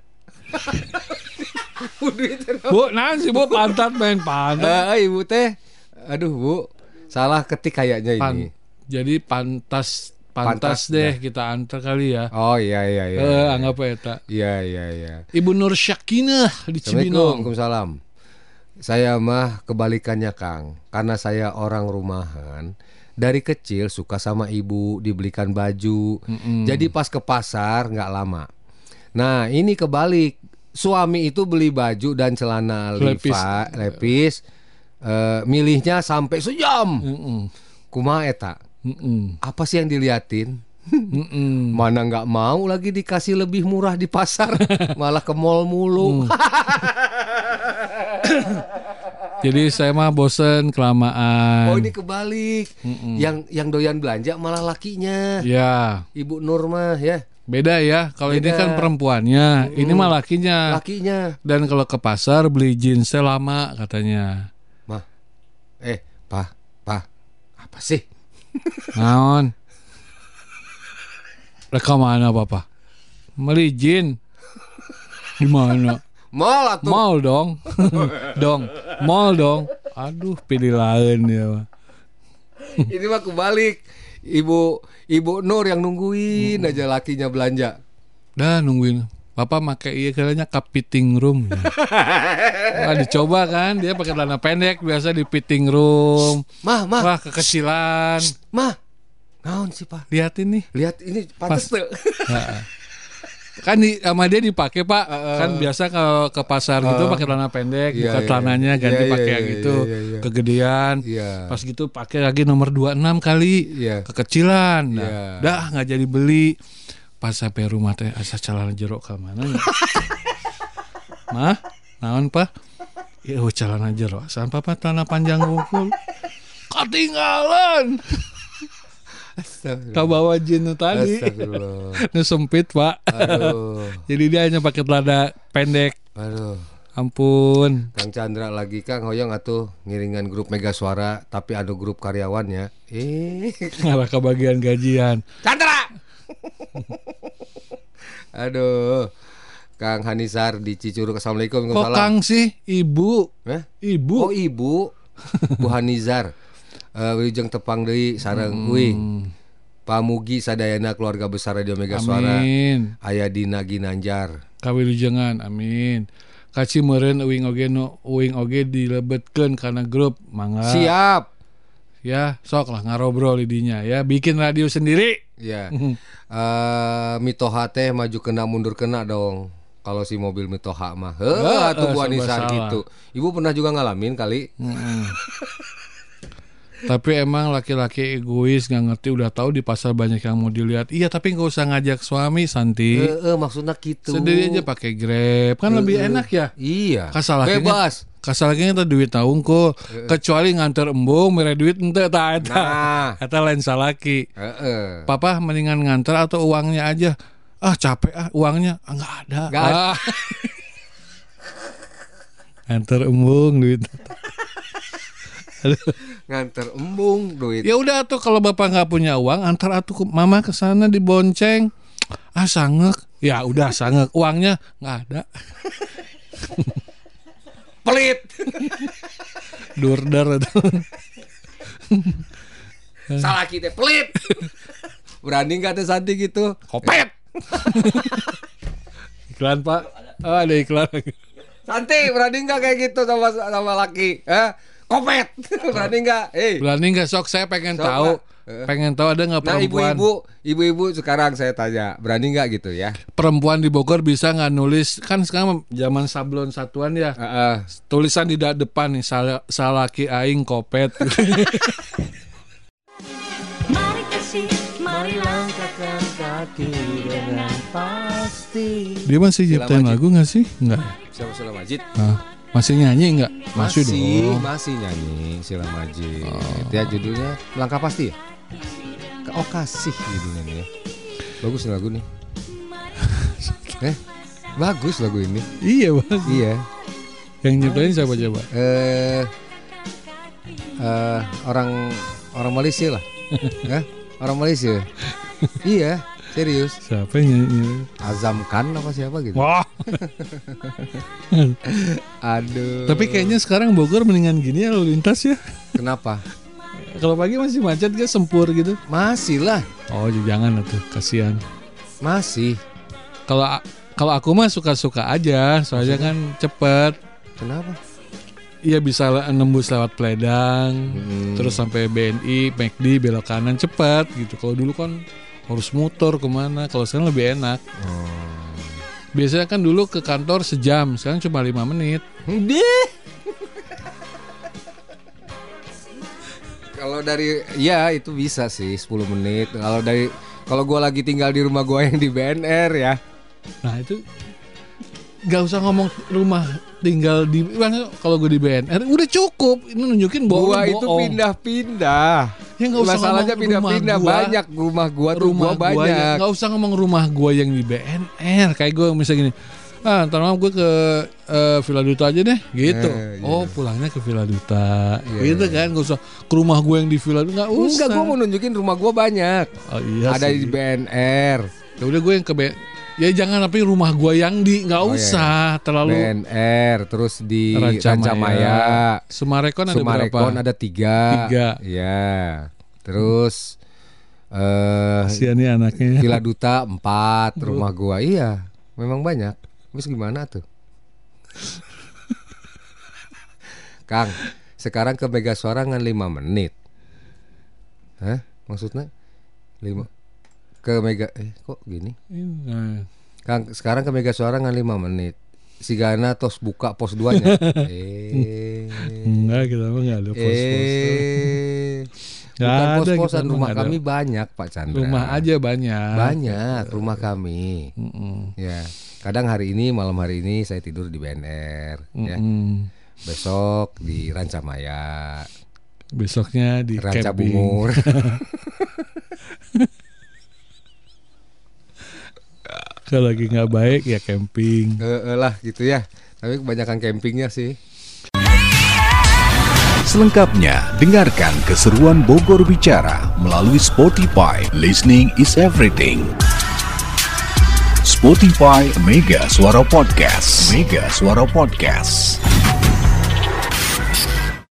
Bu, naon sih Bu pantat main pantat. Uh, ibu teh, aduh Bu, salah ketik kayaknya Pan, ini. Jadi pantas, pantas, pantas deh dah. Kita antar kali ya. Oh iya iya iya. Eh, iya. Anggap eta. Iya iya iya. Ibu Nur Syakinah di Cibinong. Waalaikumsalam. Saya mah kebalikannya Kang, karena saya orang rumahan. Dari kecil suka sama ibu, dibelikan baju. Mm-mm. Jadi pas ke pasar nggak lama. Nah ini kebalik, suami itu beli baju dan celana Levi's, Levi's uh, milihnya sampai sejam. Mm-mm. Kumaha eta? Mm-mm. Apa sih yang diliatin? Mm-mm. Mana nggak mau lagi dikasih lebih murah di pasar, malah ke mall mulu. Mm. Jadi saya mah bosen kelamaan. Oh ini kebalik. Mm-mm. Yang yang doyan belanja malah lakinya. Ya. Ibu Nur mah ya. Beda ya. Kalau ini kan perempuannya, mm-mm. Ini mah lakinya. Lakinya. Dan kalau ke pasar beli jeansnya lama katanya. Mah. Eh, Pa, Pa. Apa sih? Naon? Reka mana Papa? Beli jeans. Di mana? Mall atuh. Mall dong. Dong. Mall dong. Aduh, pilih lain ya. Ini mah kebalik. Ibu Ibu Nur yang nungguin hmm. aja lakinya belanja. Dah nungguin. Bapak pakai iya kayaknya ke fitting room. Ya. Wah, dicoba kan dia pakai celana pendek biasa di fitting room. Mah, mah. Wah, kekecilan. Mah. Naon sih, Pak? Lihatin nih. Lihat ini pantes tuh. Kan di, sama dia dipakai Pak. Uh, kan biasa kalau ke pasar uh, gitu pakai celana pendek, iya, buka celananya iya, ganti iya, pakai iya, yang itu iya, iya, iya. kegedean. Iya. Pas gitu pakai lagi nomor dua puluh enam kali. Iya. Kekecilan. Nah, iya. Dah enggak jadi beli. Pas sampai rumah teh asa celana jeruk ke mana? Mah, naon Pak? Ya oh, celana jeruk. Sampai Pak celana panjang wungkul. Ketinggalan. Kau bawa jin tadi. Nu sempit Pak. Aduh. Jadi dia hanya pakai celana pendek. Aduh. Ampun. Kang Chandra lagi Kang hoyong atuh ngiringan grup Mega Suara tapi ada grup karyawannya. Eh, ngalah kebagian gajian. Chandra. Aduh. Kang Hanisar di Cicurug. Assalamualaikum. Kok Kang sih? Ibu. Eh? Ibu. Oh, Ibu. Bu Hanizar. Uh, Wilujeng tepang deui sareng hmm. Wih. Pamugi sadayana keluarga besar Radio Mega Suara. Amin. Aya dina Ginanjar. Kawilujengan. Amin. Kaci meureun uing oge nu uing oge dilebetkeun kana grup. Mangga. Siap. Ya, sok lah ngarobrol didinya ya. Bikin radio sendiri. Ya. uh, Mitoha teh maju kena mundur kena dong. Kalau si mobil Mitoha mah. Heuh atuh Bu Anissa gitu. Ibu pernah juga ngalamin kali. Tapi emang laki-laki egois, nggak ngerti, udah tahu di pasar banyak yang mau dilihat. Iya, tapi nggak usah ngajak suami, Santi. Eh, eh maksudnya gitu. Sendiri aja pakai Grab, kan e, lebih enak ya. Iya. Kasalakinya, bebas. Kasalakinya itu duit tahun kok. E, kecuali nganter embung, mere duit ente tak eta. Nah, eta lain salaki. E, e. Papa mendingan nganter atau uangnya aja. Ah capek ah uangnya, ah, nggak ada. Gak ada. Ah. Nganter embung duit. Nganter embung duit. Ya udah tuh kalau bapak nggak punya uang, antar atuh mama ke sana dibonceng. Ah sangek. Ya udah sangek. Uangnya nggak ada. Pelit. Durder itu. Salah kita pelit. Berani nggak tuh Santi gitu? Kopet. Iklan Pak. Oh ada iklan. Santi berani nggak kayak gitu sama sama laki? Eh? Kopet. Berani nggak? Hey. Berani nggak sok saya pengen sok, tahu. Pak. Pengen tahu ada nggak perempuan? Nah ibu-ibu, ibu-ibu sekarang saya tanya, berani nggak gitu ya? Perempuan di Bogor bisa nggak nulis? Kan sekarang zaman sablon satuan ya. Uh, uh. Tulisan di depan nih, sal salaki aing kopet. Mari kasih, mari langkahkan kaki dengan pasti. Dia masih ciptain lagu nggak sih? Nggak. Siapa Sila Majid? Nah. Masih nyanyi enggak? Masih, masih dong. Masih nyanyi Sila Majid. Oh. Ya judulnya Langkah Pasti ya? Oh kasih judulnya nih ya. Bagus lagu nih. Eh, bagus lagu ini. Iya bagus. Iya. Yang nyiptain siapa coba? Eh, uh, orang orang Malaysia lah. eh, orang Malaysia. Iya. Serius? Siapa yang nyanyi? Azam Khan apa siapa gitu? Wah. Aduh. Tapi kayaknya sekarang Bogor mendingan gini ya lalu lintas ya. Kenapa? Kalau pagi masih macet gak sempur gitu? Masih lah. Oh jangan tuh, kasihan. Masih. Kalau kalau aku mah suka-suka aja, soalnya kan cepet. Kenapa? Iya bisa nembus lewat Pledang, hmm. terus sampai B N I, McD belok kanan cepet gitu. Kalau dulu kan harus motor kemana, kalau sekarang lebih enak. Oh. Biasanya kan dulu ke kantor sejam, sekarang cuma lima menit. Kalau dari, ya itu bisa sih sepuluh menit. Kalau dari, kalau gue lagi tinggal di rumah gue yang di B N R ya. Nah itu gak usah ngomong rumah tinggal di, kalau gue di B N R udah cukup. Ini nunjukin bahwa gua itu pindah-pindah. Ya gak usah masalahnya pindah-pindah banyak rumah gua tuh rumah gua banyak. Ya, gak usah ngomong rumah gua yang di B N R. Kayak gue misalnya gini, ah ntar malam gue ke uh, Villa Duta aja deh gitu. Eh, iya. Oh pulangnya ke Villa Duta iya, gitu kan. Gak usah ke rumah gue yang di Villa Duta. Gak usah. Enggak, gue mau nunjukin rumah gue banyak. Oh, iya ada sih. Di B N R. Ya udah gue yang ke B Ya jangan tapi rumah gua yang di nggak Oh, usah iya. terlalu. B N R, terus di Rancamaya. Rancamaya. Sumarekon ada Sumarekon berapa? ada tiga. Tiga. Ya. Terus eh Kasihan nih anaknya. Villa Duta empat, rumah gua. Iya, memang banyak. Terus gimana tuh? Kang, sekarang ke Mega Suara ngan lima menit. Hah? Maksudnya lima ke Mega eh kok gini? Nah, Kang, sekarang ke Mega Suara ngan lima menit. Si Gana tos buka pos duanya. eh. enggak, kita mah enggak ada pos-pos. Eh. Nggak Bukan ada, pos-posan, kita rumah nggak ada. kami banyak, Pak Chandra. Rumah aja banyak. Banyak rumah kami. Mm-mm. Ya, kadang hari ini malam hari ini saya tidur di B N R, ya. Mm-mm. Besok di Rancamaya, Besoknya di Ranca camping. Bungur. Kalau lagi nggak baik ya camping. Eh, eh, lah gitu ya. Tapi kebanyakan campingnya sih. Selengkapnya, dengarkan keseruan Bogor Bicara melalui Spotify. Listening is everything. Spotify Mega Suara Podcast. Mega Suara Podcast.